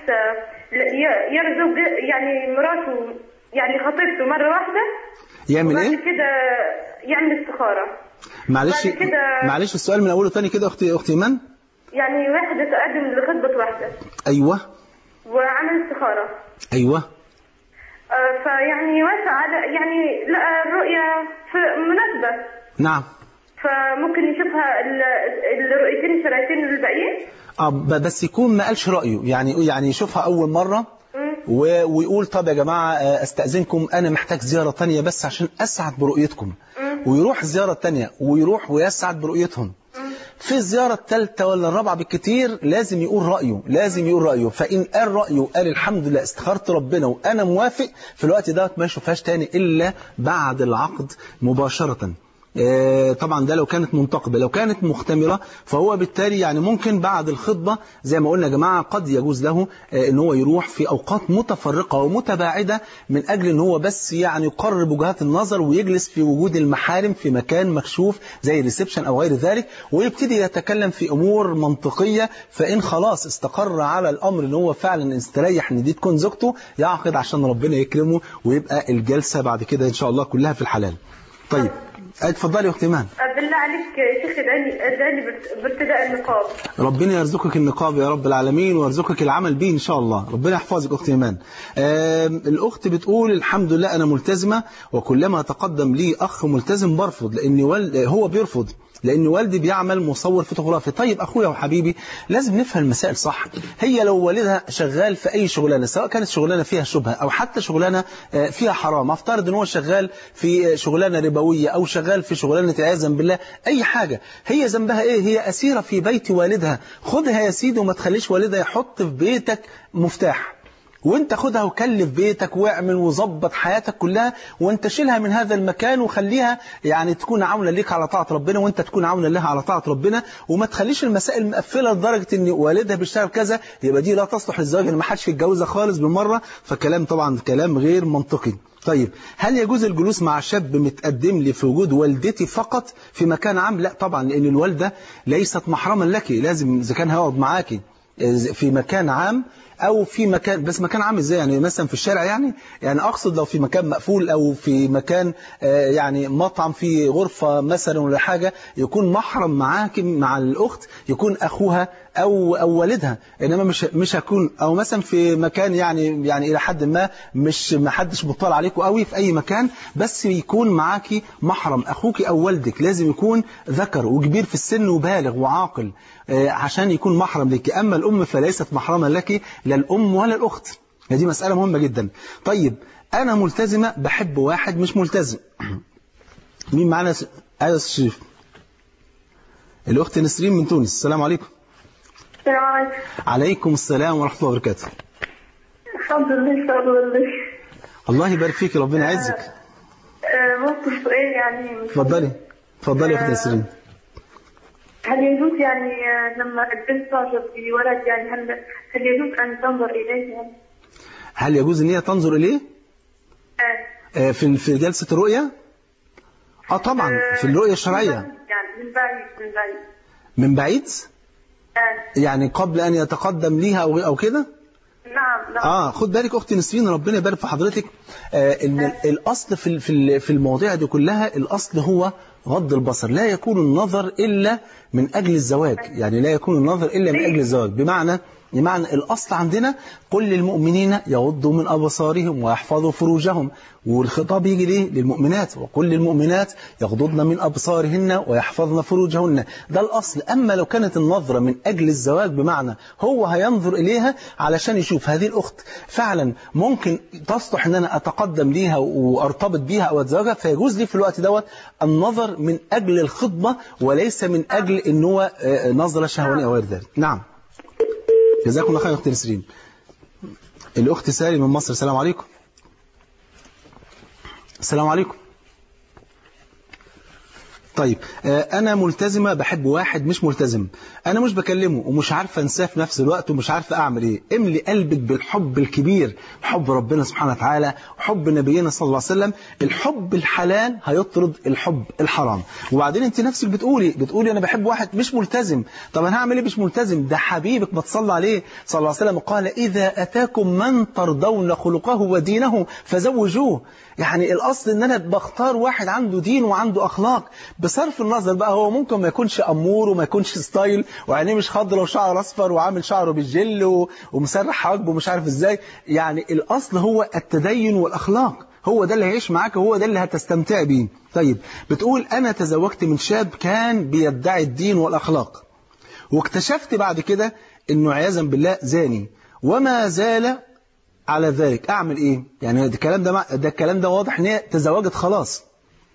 يرزق يعني مراته يعني خطيبته مرة واحدة يعمل ايه؟ بعد كده يعمل استخارة. معلش معلش السؤال من اوله تاني كده اختي اختي ايمان. يعني واحدة تقدم لخطبة واحدة. ايوه. وعمل استخارة. ايوه. آه فيعني وافق على يعني لقى الرؤية مناسبة. نعم. فممكن يشوفها الرؤيتين الشرايطين الباقيين. اه بس يكون ما قالش رأيه، يعني يعني يشوفها اول مرة ويقول طب يا جماعة استأذنكم أنا محتاج زيارة تانية بس عشان أسعد برؤيتكم، ويروح الزيارة التانية ويروح ويسعد برؤيتهم. في الزيارة الثالثة ولا الرابعة بالكتير لازم يقول رأيه، لازم يقول رأيه. فإن قال رأيه وقال الحمد لله استخرت ربنا وأنا موافق، في الوقت ده ما يشوفهاش تاني إلا بعد العقد مباشرة. طبعا ده لو كانت منتقبة. لو كانت مختمرة فهو بالتالي يعني ممكن بعد الخطبة زي ما قلنا يا جماعة قد يجوز له ان هو يروح في أوقات متفرقة ومتباعدة من أجل ان هو بس يعني يقرب وجهات النظر ويجلس في وجود المحارم في مكان مكشوف زي ريسبشن أو غير ذلك، ويبتدي يتكلم في أمور منطقية. فإن خلاص استقر على الأمر ان هو فعلا استريح ان دي تكون زوجته يعقد عشان ربنا يكرمه ويبقى الجلسة بعد كده إن شاء الله كلها في الحلال. طيب اتفضلي يا اختي ايمان. بالله عليك يا شيخ ادعي ادعي بارتداء النقاب. ربنا يرزقك النقاب يا رب العالمين ويرزقك العمل به ان شاء الله. ربنا يحفظك اختي ايمان. الاخت بتقول الحمد لله انا ملتزمه وكلما تقدم لي اخ ملتزم برفض لان والد هو بيرفض لأن والدي بيعمل مصور فوتوغرافي. طيب أخويا وحبيبي لازم نفهم المسائل صح. هي لو والدها شغال في أي شغلانة سواء كانت شغلانة فيها شبهة أو حتى شغلانة فيها حرام، افترض ان هو شغال في شغلانة ربوية أو شغال في شغلانة عياذا بالله أي حاجة، هي ذنبها إيه؟ هي أسيرة في بيت والدها. خدها يا سيدي وما تخليش والدها يحط في بيتك مفتاح، وانت خدها وكلف بيتك واعمل وظبط حياتك كلها، وانت شيلها من هذا المكان وخليها يعني تكون عاونة ليك على طاعة ربنا وانت تكون عاونة لها على طاعة ربنا، وما تخليش المسائل مقفلة لدرجة ان والدها بيشتغل كذا يبقى دي لا تصلح للزواج، ان ما حدش يتجوزها خالص بالمرة. فكلام طبعا كلام غير منطقي. طيب هل يجوز الجلوس مع شاب متقدم لي في وجود والدتي فقط في مكان عام؟ لا طبعا، لان الوالدة ليست محرما لك، لازم اذا كان هيقعد معاكي في مكان عام أو في مكان، بس مكان عام إزاي يعني؟ مثلا في الشارع يعني يعني أقصد لو في مكان مقفول أو في مكان يعني مطعم في غرفة مثلا ولا حاجة، يكون محرم معاك مع الأخت يكون أخوها أو أو والدها، إنما مش مش هكون أو مثلا في مكان يعني يعني إلى حد ما مش ما حدش مطلع عليكم قوي في أي مكان، بس يكون معاكي محرم أخوك أو والدك، لازم يكون ذكر وكبير في السن وبالغ وعاقل عشان يكون محرم لك. أما الأم فليست محرما لك لا الأم ولا الأخت. هذه مسألة مهمة جدا. طيب أنا ملتزمة بحب واحد مش ملتزم. مين معنا؟ أيوة الشريف. الأخت نسرين من تونس. السلام عليكم. السلام عليكم. عليكم السلام ورحمة الله وبركاته. الحمد لله الحمد لله. الله يبارك فيك ربنا يعزك. ممكن سؤال يعني؟ اتفضلي اتفضلي يا أخت نسرين. هل يجوز يعني لما البنت تعجب بولد يعني هل هل يجوز أن تنظر إليه يعني؟ هل يجوز أن هي تنظر إليه؟ آه. في في جلسة الرؤية؟ آه طبعا آه في الرؤية الشرعية. يعني من بعيد من بعيد. من بعيد؟ آه. يعني قبل أن يتقدم ليها أو أو كده؟ نعم نعم. آه خد بالك أختي نسرين ربنا يبارك في حضرتك. آه إن آه. الأصل في في في المواضيع دي كلها الأصل هو غض البصر. لا يكون النظر إلا من أجل الزواج، يعني لا يكون النظر إلا من أجل الزواج. بمعنى بمعنى الأصل عندنا قل للمؤمنين يغضوا من أبصارهم ويحفظوا فروجهم، والخطاب يجي ليه؟ للمؤمنات. وكل المؤمنات يغضضن من أبصارهن ويحفظن فروجهن، ده الأصل. أما لو كانت النظرة من أجل الزواج بمعنى هو هينظر إليها علشان يشوف هذه الأخت فعلا ممكن تصلح أن أنا أتقدم ليها وأرتبط بيها أو أتزوجها، فيجوز لي في الوقت دوت النظر من أجل الخطبة وليس من أجل أن هو نظرة شهوانية أو غير ذلك. نعم جزاكم الله خير يا أخت نسرين. الأخت سالي من مصر. السلام عليكم. السلام عليكم. طيب أنا ملتزمة بحب واحد مش ملتزم، أنا مش بكلمه ومش عارفة أنساه في نفس الوقت ومش عارفة أعمل إيه. املي قلبك بالحب الكبير، حب ربنا سبحانه وتعالى وحب نبينا صلى الله عليه وسلم. الحب الحلال هيطرد الحب الحرام. وبعدين أنت نفسك بتقولي بتقولي أنا بحب واحد مش ملتزم. طب أنا هعمل إيه مش ملتزم؟ ده حبيبك ما تصلى عليه صلى الله عليه وسلم قال إذا أتاكم من ترضون خلقه ودينه فزوجوه. يعني الأصل إن أنا بختار واحد عنده دين وعنده أخلاق، بصرف النظر بقى هو ممكن ما يكونش أمور وما يكونش ستايل وعينيه مش خضرة وشعر أصفر وعامل شعره بالجل ومسرح حواجبه ومش عارف إزاي. يعني الأصل هو التدين والأخلاق، هو ده اللي هيعيش معاك وهو ده اللي هتستمتع بيه. طيب بتقول أنا تزوجت من شاب كان بيدعي الدين والأخلاق واكتشفت بعد كده إنه عياذا بالله زاني وما زال على ذلك، أعمل إيه؟ يعني ده الكلام ده ده الكلام ده واضح إن هي تزوجت خلاص.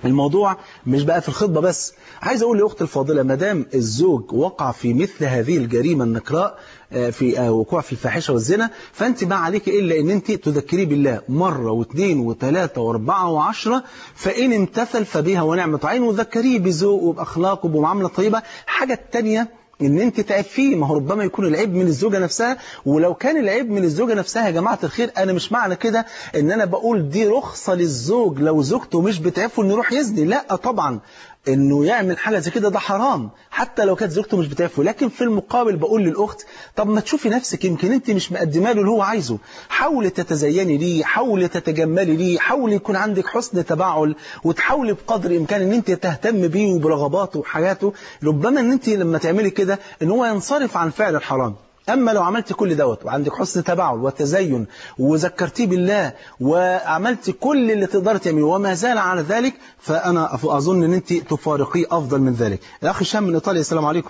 الموضوع مش بقى في الخطبة بس. عايز أقول لأخت الفاضلة، مدام الزوج وقع في مثل هذه الجريمة النكراء، في وقوع في الفاحشة والزنا، فأنت ما عليك إلا أن أنت تذكريه بالله مرة واثنين وثلاثة واربعة وعشرة، فإن امتثل فبها ونعمة عين، وذكريه بذوق وبأخلاق وبمعاملة طيبة. حاجة تانية ان انت تعب فيه، ما هو ربما يكون العيب من الزوجة نفسها، ولو كان العيب من الزوجة نفسها يا جماعة الخير، انا مش معنى كده ان انا بقول دي رخصة للزوج لو زوجته مش بتعفه انه يروح يزني، لا طبعا، انه يعمل حاجة زي كده ده حرام حتى لو كانت زوجته مش بتعفه. لكن في المقابل بقول للأخت، طب ما تشوفي نفسك، يمكن انت مش مقدمه له اللي هو عايزه، حاولي تتزيني ليه، حاولي تتجملي ليه، حاولي يكون عندك حسن تباعل، وتحاولي بقدر الامكان ان انت تهتم بيه وبرغباته وحياته. ربما ان انت لما تعملي كده ان هو ينصرف عن فعل الحرام. أما لو عملت كل دوت وعندك حسن تباعل وتزين وذكرتيه بالله وعملت كل اللي تقدر تعمله وما زال على ذلك، فأنا أظن أن أنت تفارقيه أفضل من ذلك. الأخ هشام من إيطاليا، السلام عليكم.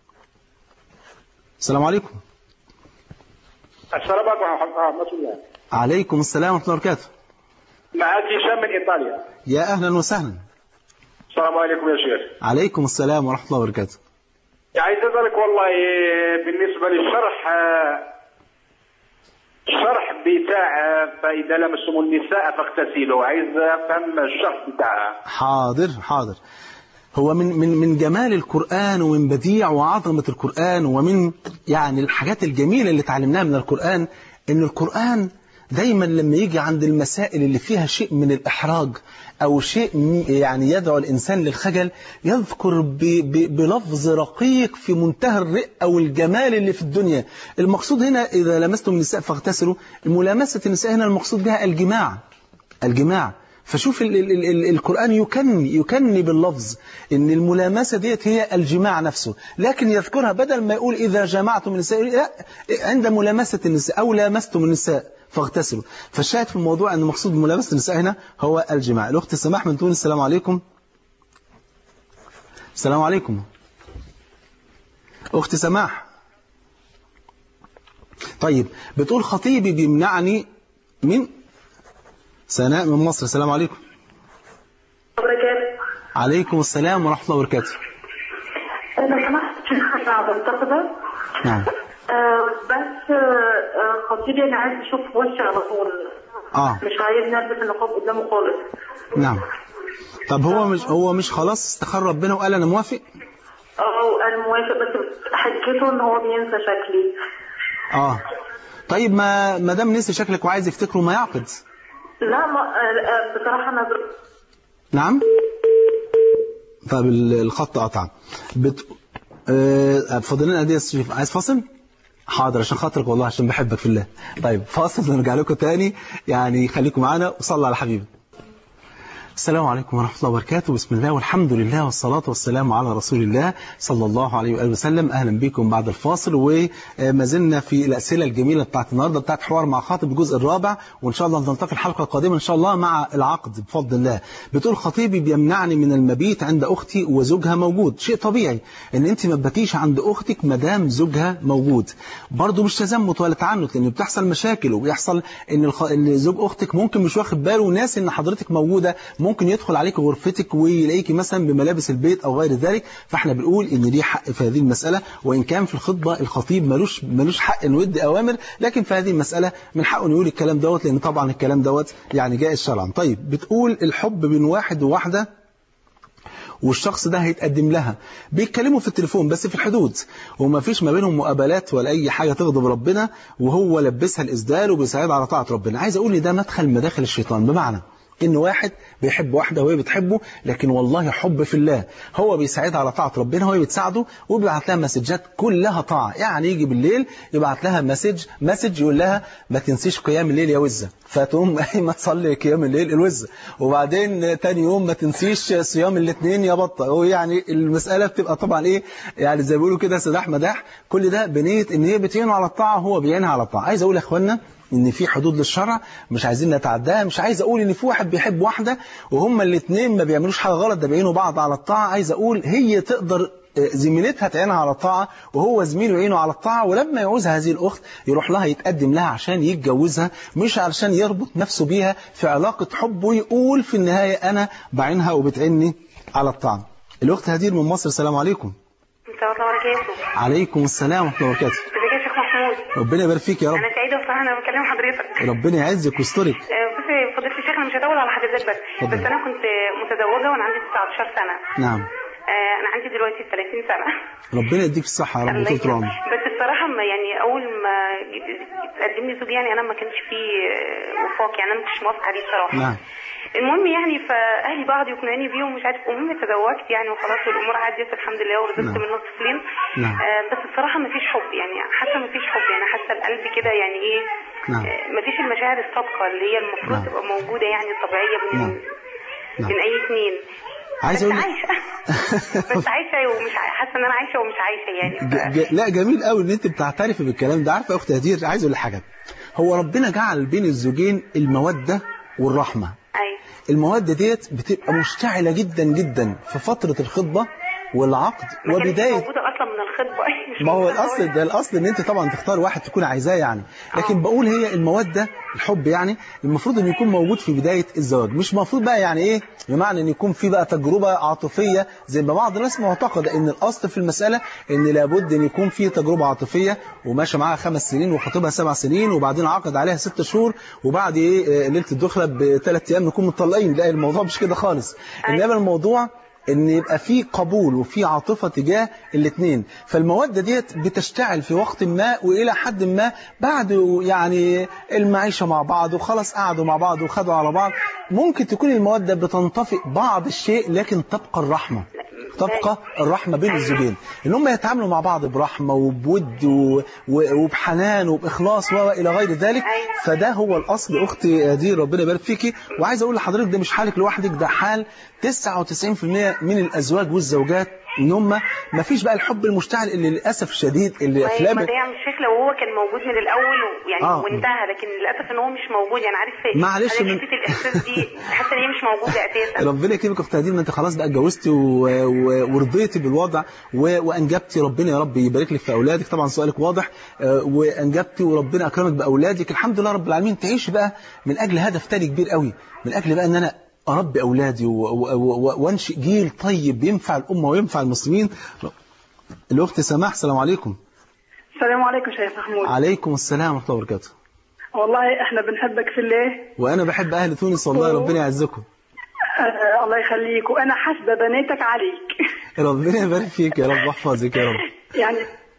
السلام عليكم. السلام عليكم ورحمة الله. عليكم السلام ورحمة الله وبركاته. معك هشام من إيطاليا. يا أهلا وسهلا. السلام عليكم يا شيخ. عليكم السلام ورحمة الله وبركاته. عايز أسألك والله بالنسبة للشرح، الشرح بتاع فإذا لمستم النساء فاغتسلوا، عايز أفهم الشرح بتاعها. حاضر حاضر. هو من من من جمال القرآن ومن بديع وعظمة القرآن ومن يعني الحاجات الجميلة اللي تعلمناها من القرآن، إن القرآن دايما لما يجي عند المسائل اللي فيها شيء من الإحراج أو شيء يعني يدعو الإنسان للخجل، يذكر ب ب بلفظ رقيق في منتهى الرقة والجمال اللي في الدنيا. المقصود هنا إذا لمستم النساء فاغتسلوا، الملامسة النساء هنا المقصود بها الجماع، الجماع. فشوف ال ال ال القرآن يكني يكني باللفظ إن الملامسة ديت هي الجماع نفسه، لكن يذكرها بدل ما يقول إذا جمعتم النساء، لا، عند ملامسة النساء أو لامستم النساء فاغتسلوا. فالشاهد في الموضوع أن مقصود ملامسة النساء هنا هو الجماع. الأخت سماح من تونس، السلام عليكم. السلام عليكم أخت سماح. طيب بتقول خطيبي بيمنعني من سناء من مصر، السلام عليكم. وبركاته. عليكم السلام ورحمة الله وبركاته. لو سمحت شيخ أنا بنتقدر. نعم. آه بس آه خطيبي أنا عايز أشوف وشي على طول. آه. مش عايز نلبس النقاب قدامه خالص. نعم. طب هو مش هو مش خلاص استخار ربنا وقال أنا موافق؟ اه أنا موافق، بس حكيته إن هو بينسى شكلي. آه. طيب ما ما دام نسي شكلك وعايز يفتكره ما يعقد. لا ما بصراحة أنا ب... نعم. طيب الخط قطع. بت... أه... فاضلين قد ايه عايز فاصل؟ حاضر عشان خاطرك والله، عشان بحبك في الله. طيب فاصل نرجع لكم تاني، يعني خليكم معانا وصلوا على حبيبي. السلام عليكم ورحمة الله وبركاته. بسم الله والحمد لله والصلاة والسلام على رسول الله صلى الله عليه وآله وسلم. أهلا بكم بعد الفاصل، وما زلنا في الأسئلة الجميلة بتاعت النهاردة بتاعت حوار مع خاطب الجزء الرابع، وإن شاء الله نلتقي الحلقة القادمة إن شاء الله مع العقد بفضل الله. بتقول خطيبي بيمنعني من المبيت عند أختي وزوجها موجود. شيء طبيعي إن أنت ما تباتيش عند أختك مدام زوجها موجود، برضو مش تزمت ولا تعنت، لأن بتحصل مشاكل وبيحصل إن, الخ... إن زوج أختك ممكن مش واخد باله وناس إن حضرتك موجودة، ممكن يدخل عليك غرفتك ويلاقيك مثلا بملابس البيت أو غير ذلك. فاحنا بنقول إن ليه حق في هذه المسألة، وإن كان في الخطبة الخطيب ملوش ملوش حق إنه يدي أوامر، لكن في هذه المسألة من حقه إنه يقول الكلام دوت، لأن طبعا الكلام دوت يعني جائز شرعا. طيب بتقول الحب بين واحد وواحدة والشخص ده هيتقدم لها، بيتكلموا في التليفون بس في الحدود، وما فيش ما بينهم مقابلات ولا أي حاجة تغضب ربنا، وهو لبسها الإسدال وبيساعد على طاعة ربنا. عايز أقول لي ده مدخل مداخل الشيطان، بمعنى إن واحد بيحب واحدة وهي بتحبه، لكن والله حب في الله، هو بيساعدها على طاعة ربنا وهي بتساعده، وبيبعت لها مسجات كلها طاعة. يعني يجي بالليل يبعت لها مسج مسج يقول لها ما تنسيش قيام الليل يا وزة، فتقوم ما تصلي قيام الليل الوزة، وبعدين تاني يوم ما تنسيش صيام الاثنين يا بطة. ويعني المسألة بتبقى طبعا إيه يعني زي ما بيقولوا كده سداح مداح، كل ده بنية إن هي بتعينه على الطاعة وهو بيعينها على الطاعة. عايز أقول يا إخوانا إن في حدود للشرع مش عايزين نتعداها. مش عايز أقول إن في واحد بيحب واحدة وهما الاثنين ما بيعملوش حاجة غلط، ده بيعينوا بعض على الطاعة. عايز أقول هي تقدر زميلتها تعينها على الطاعة وهو زميله يعينه على الطاعة، ولما يعوزها هذه الأخت يروح لها يتقدم لها عشان يتجوزها، مش علشان يربط نفسه بيها في علاقة حب ويقول في النهاية أنا بعينها وبتعني على الطاعة. الأخت هدير من مصر، السلام عليكم. السلام عليكم. عليكم السلام ورحمة الله وبركاته. ازيك يا شيخ محمود؟ ربنا يبارك فيك يا رب. انا سعيده بصراحه انا بكلم حضرتك. ربنا يعزك ويسترك. بصي فضيله الشيخ انا مش هطول على حضرتك بس فضل. بس انا كنت متزوجه وانا عندي تسعة عشر سنه. نعم. انا عندي دلوقتي ثلاثين سنه. ربنا يديك الصحة يا رب وطول العمر. بس الصراحه ما يعني اول ما تقدم لي زوجي يعني انا ما كانش فيه وفاق، يعني انا مش موافقه عليه بصراحه. نعم. المهم يعني فاهلي بعض يقنعوني بيه ومش عارف، المهم تزوجت يعني وخلاص والامور عدت الحمد لله ورزقت نعم. منه طفلين. نعم. آه بس الصراحه ما فيش حب، يعني حاسه ما فيش حب، يعني حاسه القلب كده يعني ايه. نعم. آه ما فيش المشاعر الصادقه اللي هي المفروض نعم. تبقى موجوده يعني الطبيعيه بين نعم. نعم. بين اي اثنين. عايز اقول عايشه بس عايشه ومش حاسه ان انا عايشه ومش عايشه يعني ف... ج... ج... لا جميل قوي ان انت بتعترفي بالكلام ده. عارفه يا اخت هدير، عايز اقول لك حاجه، هو ربنا جعل بين الزوجين الموده والرحمه. ايوه. الموده ديت بتبقى مشتعله جدا جدا في فتره الخطبه والعقد وبدايه. موجوده اصلا من الخطبه. ما هو الاصل ده الاصل ان انت طبعا تختار واحد تكون عايزاه يعني، لكن أوه. بقول هي الموده الحب يعني المفروض ان يكون موجود في بدايه الزواج، مش المفروض بقى يعني ايه بمعنى ان يكون في بقى تجربه عاطفيه زي ما بعض الناس معتقده ان الاصل في المساله ان لابد ان يكون في تجربه عاطفيه وماشي معاها خمس سنين وخطيبها سبع سنين وبعدين عقد عليها ست شهور وبعد ايه ليله الدخله بثلاث ايام نكون مطلقين. لا الموضوع مش كده خالص، انما الموضوع ان يبقى في قبول وفي عاطفه تجاه الاثنين، فالموده ديت بتشتعل في وقت ما والى حد ما بعد يعني المعيشه مع بعض وخلاص قعدوا مع بعض وخدوا على بعض، ممكن تكون الموده بتنطفئ بعض الشيء لكن تبقى الرحمه، تبقى الرحمه بين الزوجين ان هم يتعاملوا مع بعض برحمه وبود وبحنان وباخلاص والى غير ذلك. فده هو الاصل. اختي دي ربنا يبارك فيكي، وعايز اقول لحضرتك ده مش حالك لوحدك، ده حال تسعة وتسعين بالمئة من الازواج والزوجات، ان هم ما فيش بقى الحب المشتعل اللي للاسف الشديد اللي افلام. ما ده يعني الشيخ لو هو كان موجود من الاول يعني آه. وانتهى، لكن للاسف ان هو مش موجود، يعني عارف معلش من الاحساس دي حاسه ان هي مش موجوده اساسا. ربنا يكرمك يا اختي هدير، ما انت خلاص بقى اتجوزتي ورضيتي بالوضع وانجبتي، ربنا يا رب يبارك لك في اولادك، طبعا سؤالك واضح، وانجبتي وربنا اكرمك باولادك الحمد لله رب العالمين، تعيشي بقى من اجل هدف تاني كبير قوي، من اجل بقى ان انا أربي أولادي وأنشئ جيل طيب ينفع الأمة وينفع المسلمين. الأخت سماح، السلام عليكم. السلام عليكم شيخ محمود. عليكم السلام ورحمة الله وبركاته. والله إحنا بنحبك في الله، وأنا بحب أهل تونس والله، ربنا يعزكم. آه الله يخليك، وأنا حاسبة بناتك عليك. ربنا يبارك فيك يا رب، احفظك يا رب. يعني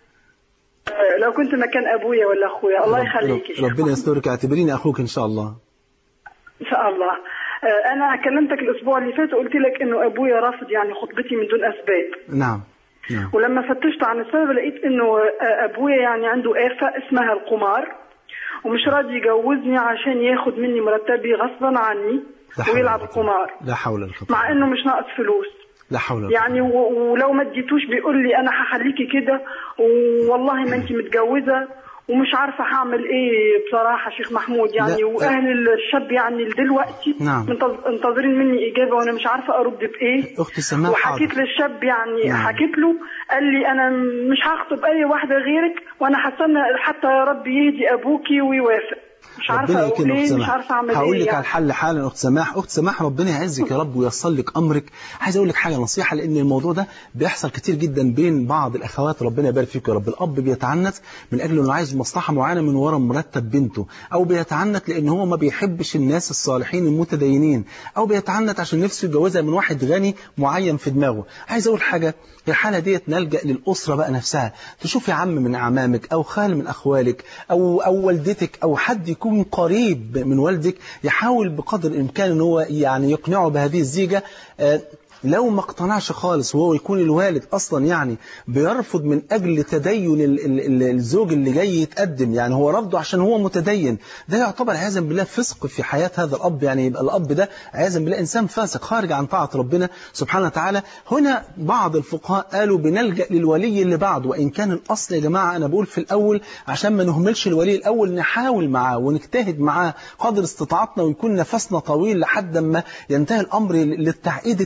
آه لو كنت مكان أبويا ولا أخويا الله يخليك. رب ربنا يسترك، اعتبريني أخوك إن شاء الله. إن شاء الله. أنا كلمتك الأسبوع اللي فات وقلت لك إنه أبويا رافض يعني خطبتي من دون أسباب. نعم. نعم. ولما فتشت عن السبب لقيت إنه أبويا يعني عنده آفة اسمها القمار، ومش راضي يجوزني عشان ياخد مني مرتبي غصبا عني ويلعب القمار. لا حول ولا قوة. مع إنه مش ناقص فلوس. لا حول ولا يعني ولو ما اديتوش بيقول لي أنا هخليكي كده، والله ما أنت متجوزة ومش عارفة هعمل ايه بصراحة شيخ محمود يعني. واهل الشاب يعني دلوقتي نعم. منتظرين مني اجابة وانا مش عارفة ارد بايه. اختي سماح، وحكيت للشاب يعني نعم. حكيت له قال لي انا مش هخطب اي واحدة غيرك وانا هستنى حتى يا رب يهدي ابوكي ويوافق. مش عارفه اقول ايه، مش عارفه اعمل ايه. هقول لك يعني. على الحل حالا اخت سماح. اخت سماح ربنا يعزك يا رب وييسر لك امرك. عايز اقول لك حاجه نصيحه، لان الموضوع ده بيحصل كتير جدا بين بعض الاخوات، ربنا يبارك فيك يا رب. الاب بيتعنت من اجل انه عايز مصلحه معينه من ورا مرتب بنته، او بيتعنت لان هو ما بيحبش الناس الصالحين المتدينين، او بيتعنت عشان نفسه يتجوزها من واحد غني معين في دماغه. عايز اقول حاجه، في الحاله ديت نلجا للاسره بقى نفسها، تشوفي عم من اعمامك او خال من اخوالك او او والدتك او حد يكون قريب من والدك، يحاول بقدر الامكان ان هو يعني يقنعه بهذه الزيجه. آه لو ما اقتنعش خالص وهو يكون الوالد اصلا يعني بيرفض من اجل تدين الزوج اللي جاي يتقدم، يعني هو رفضه عشان هو متدين، ده يعتبر عياذا بالله فسق في حياة هذا الاب. يعني يبقى الاب ده عياذا بالله انسان فاسق خارج عن طاعة ربنا سبحانه وتعالى. هنا بعض الفقهاء قالوا بنلجأ للولي اللي بعد، وان كان الاصل يا جماعة انا بقول في الاول عشان ما نهملش الولي الاول، نحاول معاه ونجتهد معاه قدر استطاعتنا ويكون نفسنا طويل لحد ما ينتهي الامر للتعقيد التمام،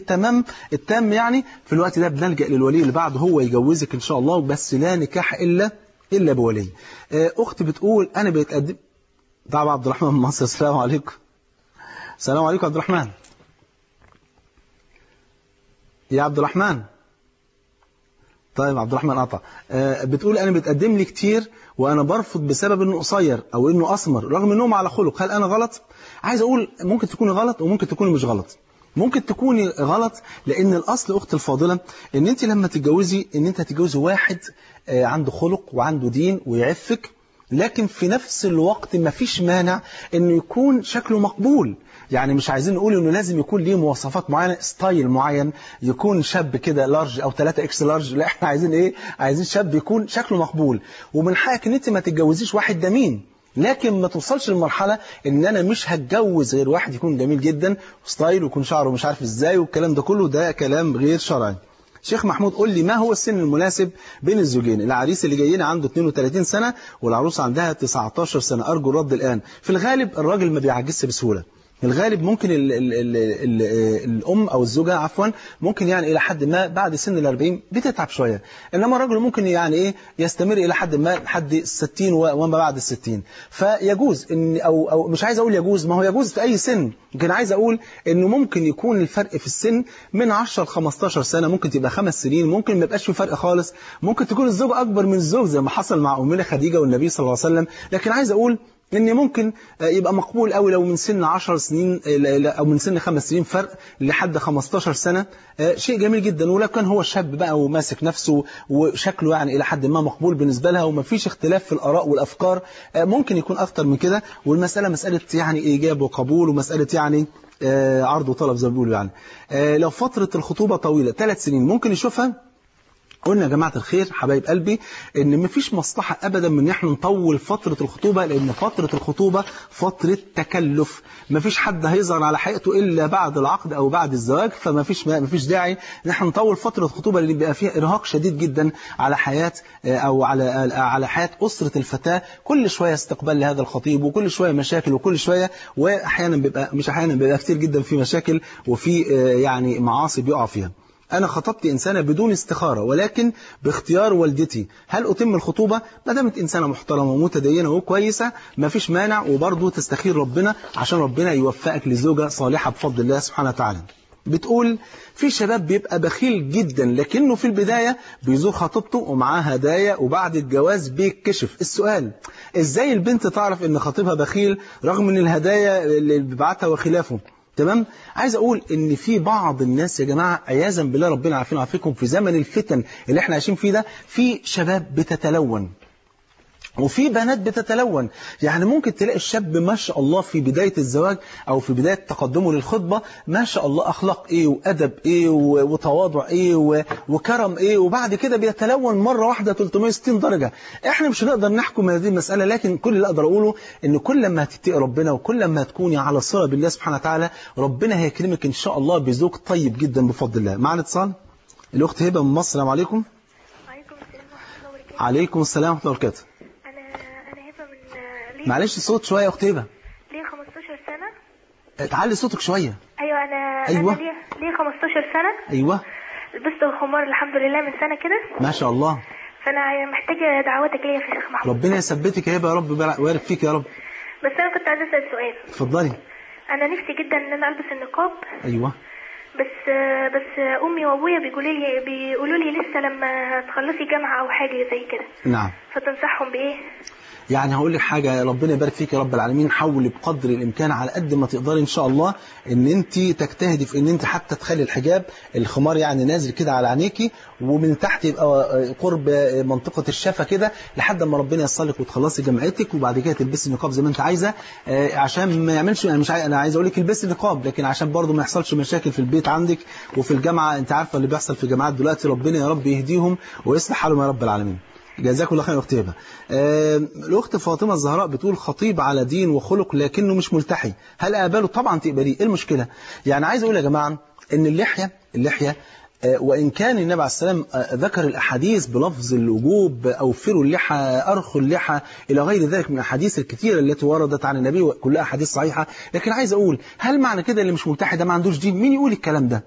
التام يعني، في الوقت ده بنلجأ للولي اللي بعده هو يجوزك إن شاء الله، بس لا نكاح إلا إلا بولي. أختي بتقول أنا بيتقدم. طبعا عبد الرحمن من مصر. السلام عليكم. السلام عليكم عبد الرحمن. يا عبد الرحمن. طيب عبد الرحمن قطع. بتقول أنا بتقدم لي كتير وأنا برفض بسبب إنه قصير أو إنه أسمر رغم إنهم على خلق، هل أنا غلط؟ عايز أقول ممكن تكوني غلط وممكن تكوني مش غلط. ممكن تكوني غلط لأن الأصل أخت الفاضلة إن أنت لما تتجوزي إن أنت هتتجوزي واحد عنده خلق وعنده دين ويعفك، لكن في نفس الوقت ما فيش مانع إنه يكون شكله مقبول. يعني مش عايزين نقول إنه لازم يكون ليه مواصفات معينة، ستايل معين، يكون شاب كده لارج أو ثلاثة إكس لارج، لا إحنا عايزين إيه؟ عايزين شاب يكون شكله مقبول. ومن حقك إن أنت ما تتجوزيش واحد دمين، لكن ما توصلش للمرحلة إن أنا مش هتجوز غير واحد يكون جميل جدا وستايل ويكون شعره مش عارف إزاي والكلام ده كله، ده كلام غير شرعي. شيخ محمود قول لي ما هو السن المناسب بين الزوجين؟ العريس اللي جايين عنده اثنين وثلاثين سنة والعروسة عندها تسعة عشر سنة، أرجو الرد الآن. في الغالب الراجل ما بيعجزش بسهولة، الغالب ممكن ال ال ال ال الأم أو الزوجة عفوا ممكن يعني إلى حد ما بعد سن الأربعين بتتعب شوية، إنما الرجل ممكن يعني إيه يستمر إلى حد ما لحد الستين وما بعد الستين. فيجوز إن أو أو مش عايز أقول يجوز، ما هو يجوز في أي سن، لكن عايز أقول إنه ممكن يكون الفرق في السن من عشرة لخمستاشر سنة، ممكن تبقى خمس سنين، ممكن ما يبقاش في فرق خالص، ممكن تكون الزوجة أكبر من الزوج زي ما حصل مع أمنا خديجة والنبي صلى الله عليه وسلم. لكن عايز أقول إن ممكن يبقى مقبول أوي لو من سن عشر سنين أو من سن خمس سنين فرق لحد خمستاشر سنة، شيء جميل جدا. ولو كان هو شاب بقى وماسك نفسه وشكله يعني إلى حد ما مقبول بالنسبة لها وما فيش اختلاف في الآراء والأفكار، ممكن يكون أكتر من كده. والمسألة مسألة يعني إيجاب وقبول ومسألة يعني عرض وطلب زي ما بيقولوا. يعني لو فترة الخطوبة طويلة ثلاث سنين ممكن يشوفها. قلنا يا جماعة الخير حبايب قلبي إن مفيش مصلحة أبدا من إحنا نطول فترة الخطوبة، لأن فترة الخطوبة فترة تكلف، مفيش حد هيظهر على حقيقته إلا بعد العقد أو بعد الزواج، فمفيش مفيش داعي إن إحنا نطول فترة الخطوبة اللي بيبقى فيها إرهاق شديد جدا على حياة أو على على حياة أسرة الفتاة. كل شوية استقبال لهذا الخطيب وكل شوية مشاكل وكل شوية، وأحيانا بيبقى مش أحيانا بيبقى كتير جدا في مشاكل وفي يعني معاصي بيقع فيها. أنا خطبت إنسانة بدون استخارة ولكن باختيار والدتي، هل أتم الخطوبة؟ ما دامت إنسانة محترمة ومتدينة وكويسة ما فيش مانع، وبرضه تستخير ربنا عشان ربنا يوفقك لزوجة صالحة بفضل الله سبحانه وتعالى. بتقول في شباب بيبقى بخيل جدا لكنه في البداية بيزور خطيبته ومعاه هدايا وبعد الجواز بيكشف. السؤال إزاي البنت تعرف إن خطيبها بخيل رغم إن الهدايا اللي بيبعتها وخلافه؟ تمام. عايز اقول ان في بعض الناس يا جماعه عياذا بالله ربنا عافينا وعافيكم في زمن الفتن اللي احنا عايشين فيه ده، في شباب بتتلون وفي بنات بتتلون. يعني ممكن تلاقي الشاب ما شاء الله في بداية الزواج أو في بداية تقدمه للخطبة ما شاء الله أخلاق إيه وأدب إيه وتواضع إيه وكرم إيه، وبعد كده بيتلون مرة واحدة ثلاثمائة وستين درجة. إحنا مش هنقدر نحكم هذه المسألة، لكن كل اللي أقدر أقوله إن كل ما هتتقي ربنا وكل ما تكوني على صلة بالله سبحانه وتعالى ربنا هيكرمك إن شاء الله بزوج طيب جدا بفضل الله. معنا اتصال الأخت هبة من مصر. السلام عليكم. عليكم السلام ورحمة الله وبركاته. معلش الصوت شوية يا أختي هبة. ليه خمستاشر سنة. تعالي صوتك شوية. أيوة أنا أيوة. أنا ليه ليه خمستاشر سنة. أيوة. لبست الخمار الحمد لله من سنة كده. ما شاء الله. فأنا محتاجة دعواتك ليا يا شيخ محمود. ربنا يثبتك يا هبة يا رب ويبارك فيك يا رب. بس أنا كنت عايزة أسأل سؤال. اتفضلي. أنا نفسي جدا إن أنا ألبس النقاب. أيوة. بس بس أمي وأبويا بيقولوا لي بيقولوا لي لسه لما تخلصي جامعة أو حاجة زي كده. نعم. فتنصحهم بإيه؟ يعني هقول لك حاجة، ربنا يبارك فيك يا رب العالمين. حاولي بقدر الإمكان على قد ما تقدري إن شاء الله إن أنت تجتهدي في إن أنت حتى تخلي الحجاب الخمار يعني نازل كده على عينيكي ومن تحت يبقى قرب منطقة الشفة كده لحد ما ربنا يصلك وتخلصي جامعتك وبعد كده تلبسي النقاب زي ما أنت عايزة، عشان ما يعملش يعني مش عايز أنا عايز أقول لك البسي النقاب لكن عشان برضو ما يحصلش مشاكل في البيت عندك وفي الجامعة. أنت عارفة اللي بيحصل في الجامعات دلوقتي، ربنا يا رب يهديهم ويصلح حالهم يا رب العالمين. جزاك الله خير يا اختي هبه. الاخت فاطمه الزهراء بتقول خطيب على دين وخلق لكنه مش ملتحي، هل اقبله؟ طبعا تقبليه، ايه المشكله؟ يعني عايز اقول يا جماعه ان اللحيه اللحيه وان كان النبي عليه السلام ذكر الاحاديث بلفظ الوجوب اوفروا اللحى ارخوا اللحى الى غير ذلك من الاحاديث الكثيره التي وردت عن النبي وكلها احاديث صحيحه، لكن عايز اقول هل معنى كده اللي مش ملتحي ده ما عندوش دين؟ مين يقول الكلام ده؟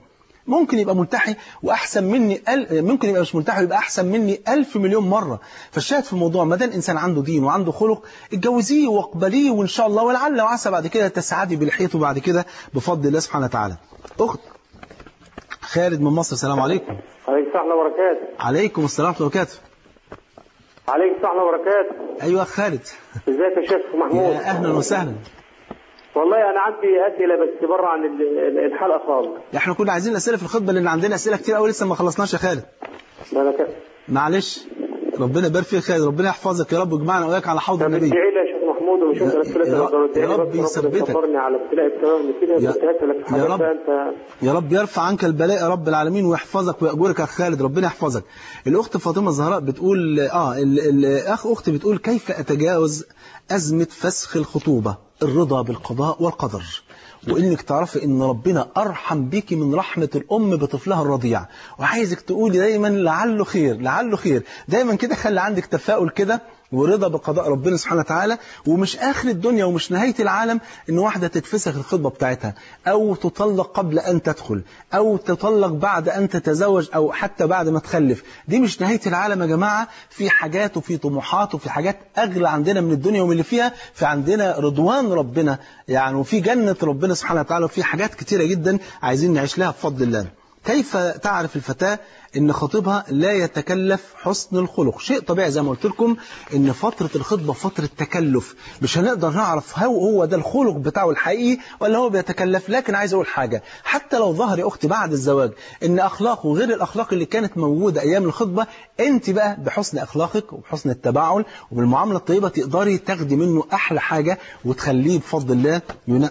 ممكن يبقى ملتحي وأحسن مني أل... ممكن يبقى مش ملتحي ويبقى أحسن مني ألف مليون مرة. فالشاهد في الموضوع ما دام إنسان عنده دين وعنده خلق اتجوزيه واقبليه، وإن شاء الله ولعل وعسى بعد كده تسعدي بلحيته بعد كده بفضل الله سبحانه وتعالى. أخت خالد من مصر، السلام عليكم. عليكم السلام وبركاته. عليكم السلام وبركاته. عليكم السلام وبركاته. أيوة خالد. ازيك يا شيخ محمود؟ يا أهلا وسهلا. والله أنا عندي أسئلة بس بره عن الحلقة خالص. احنا كنا عايزين أسئلة في الخطبة لأن عندنا أسئلة كتير قوي لسه ما خلصناش يا خالد. بركة. معلش ربنا يبارك فيك خالد، ربنا يحفظك يا رب ويجمعنا وياك على حوض النبي. ادعي لي يا شيخ محمود ومش انت يا رب يثبتك على ابتلاء التمام كده. يا رب يا رب يرفع عنك البلاء يا رب العالمين ويحفظك ويأجرك يا خالد، ربنا يحفظك. الأخت فاطمة الزهراء بتقول اه الأخ أختي بتقول كيف أتجاوز أزمة فسخ الخطوبة؟ الرضا بالقضاء والقدر، وإنك تعرفي إن ربنا أرحم بيكي من رحمة الأم بطفلها الرضيع، وعايزك تقولي دايما لعله خير لعله خير، دايما كده خلي عندك تفاؤل كده ورضا بقضاء ربنا سبحانه وتعالى. ومش آخر الدنيا ومش نهاية العالم إن واحدة تتفسخ الخطبة بتاعتها أو تطلق قبل أن تدخل أو تطلق بعد أن تتزوج أو حتى بعد ما تخلف. دي مش نهاية العالم يا جماعة. في حاجات وفي طموحات وفي حاجات أغلى عندنا من الدنيا ومن اللي فيها. في عندنا رضوان ربنا يعني، وفي جنة ربنا سبحانه وتعالى، وفي حاجات كتيرة جدا عايزين نعيش لها بفضل الله. كيف تعرف الفتاة ان خطيبها لا يتكلف حسن الخلق؟ شيء طبيعي زي ما قلت لكم ان فترة الخطبة فترة تكلف، مش هنقدر نعرف هو هو ده الخلق بتاعه الحقيقي ولا هو بيتكلف. لكن عايز اقول حاجة، حتى لو ظهر يا اختي بعد الزواج ان اخلاقه غير الاخلاق اللي كانت موجودة ايام الخطبة، انت بقى بحسن اخلاقك وبحسن التباعل وبالمعاملة الطيبة تقدري تاخدي منه احلى حاجة وتخليه بفضل الله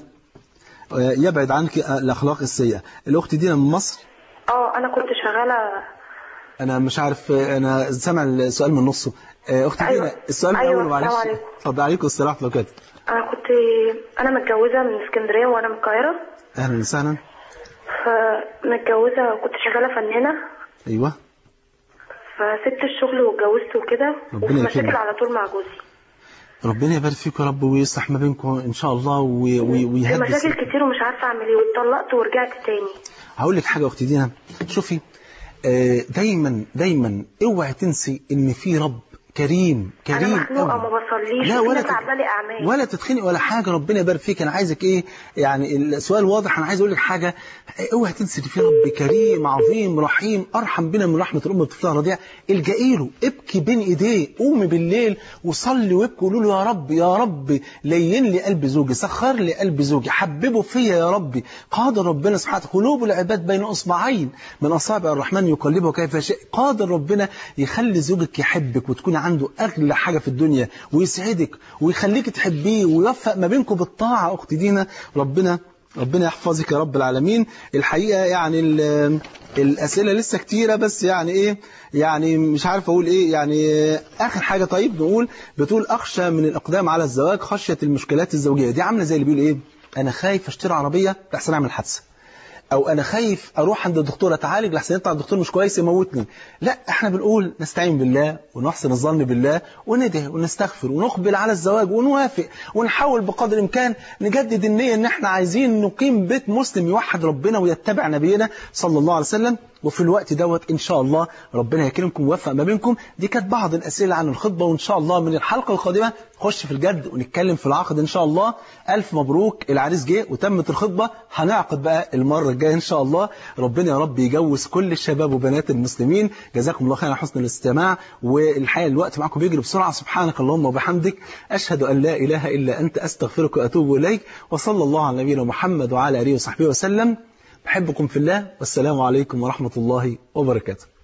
يبعد عنك الاخلاق السيئة. الاخت دينا من مصر. اه انا كنت شغاله. انا مش عارف، انا سامع السؤال من نصه. اختي أيوة. دينا السؤال من أيوة. اول معلش. اتفضل. عليكم السلام ورحمه الله وبركاته. انا كنت انا متجوزه من اسكندريه وانا من القاهره. اهلا وسهلا. فمتجوزه وكنت شغاله فنانه. ايوه. فسبت الشغل واتجوزت وكده وفي مشاكل على طول مع جوزي. ربنا يبارك فيكم يا رب ويصلح ما بينكم ان شاء الله ويهدي. مشاكل كتير ومش عارفه اعمل ايه واتطلقت ورجعت تاني. هقول لك حاجه يا اختي دينا، شوفي دايما دايما اوعي تنسي ان في رب كريم كريم. انا مخنوقه ما بصليش لا ولا تعبالي اعمال ولا تتخنق ولا حاجه. ربنا يبارك فيك. انا عايزك ايه يعني السؤال واضح. انا عايز اقول لك حاجه، اوعي تنسي ان في رب كريم عظيم رحيم ارحم بنا من رحمه الام بطفلها الرضيع. الجئي له، ابكي بين ايديه، قومي بالليل وصلي وابكي وقولوا له يا رب يا رب لين لي قلب زوجي، سخر لي قلب زوجي، حببه فيا يا ربي. قادر ربنا سبحانه قلوب العباد بين اصبعين من اصابع الرحمن يقلبه كيف يشاء. قادر ربنا يخلي زوجك يحبك وتكون عنده اغلى حاجه في الدنيا ويسعدك ويخليك تحبيه ويوفق ما بينكم بالطاعه. اختي دينا ربنا ربنا يحفظك يا رب العالمين. الحقيقه يعني الاسئله لسه كتيره بس يعني ايه يعني مش عارف اقول ايه يعني. اخر حاجه طيب نقول بتقول اخشى من الاقدام على الزواج خشيه المشكلات الزوجيه. دي عامله زي اللي بيقول ايه، انا خايف اشتري عربيه لحسن اعمل حادثه، او انا خايف اروح عند الدكتور اتعالج لحسن يطلع الدكتور مش كويس يموتني. لا، احنا بنقول نستعين بالله ونحسن الظن بالله وندعي ونستغفر ونقبل على الزواج ونوافق ونحاول بقدر الامكان نجدد النيه ان احنا عايزين نقيم بيت مسلم يوحد ربنا ويتبع نبينا صلى الله عليه وسلم. وفي الوقت دوت ان شاء الله ربنا يكرمكم ويوفق ما بينكم. دي كانت بعض الاسئله عن الخطبه، وان شاء الله من الحلقه القادمه نخش في الجد ونتكلم في العقد ان شاء الله. الف مبروك، العريس جه وتمت الخطبه، هنعقد بقى المره الجايه ان شاء الله. ربنا يا رب يجوز كل الشباب وبنات المسلمين. جزاكم الله خيرا على حسن الاستماع. والحقيقه الوقت معكم بيجري بسرعه. سبحانك اللهم وبحمدك، اشهد ان لا اله الا انت، استغفرك واتوب اليك. وصلى الله على نبينا محمد وعلى اله وصحبه وسلم. بحبكم في الله، والسلام عليكم ورحمة الله وبركاته.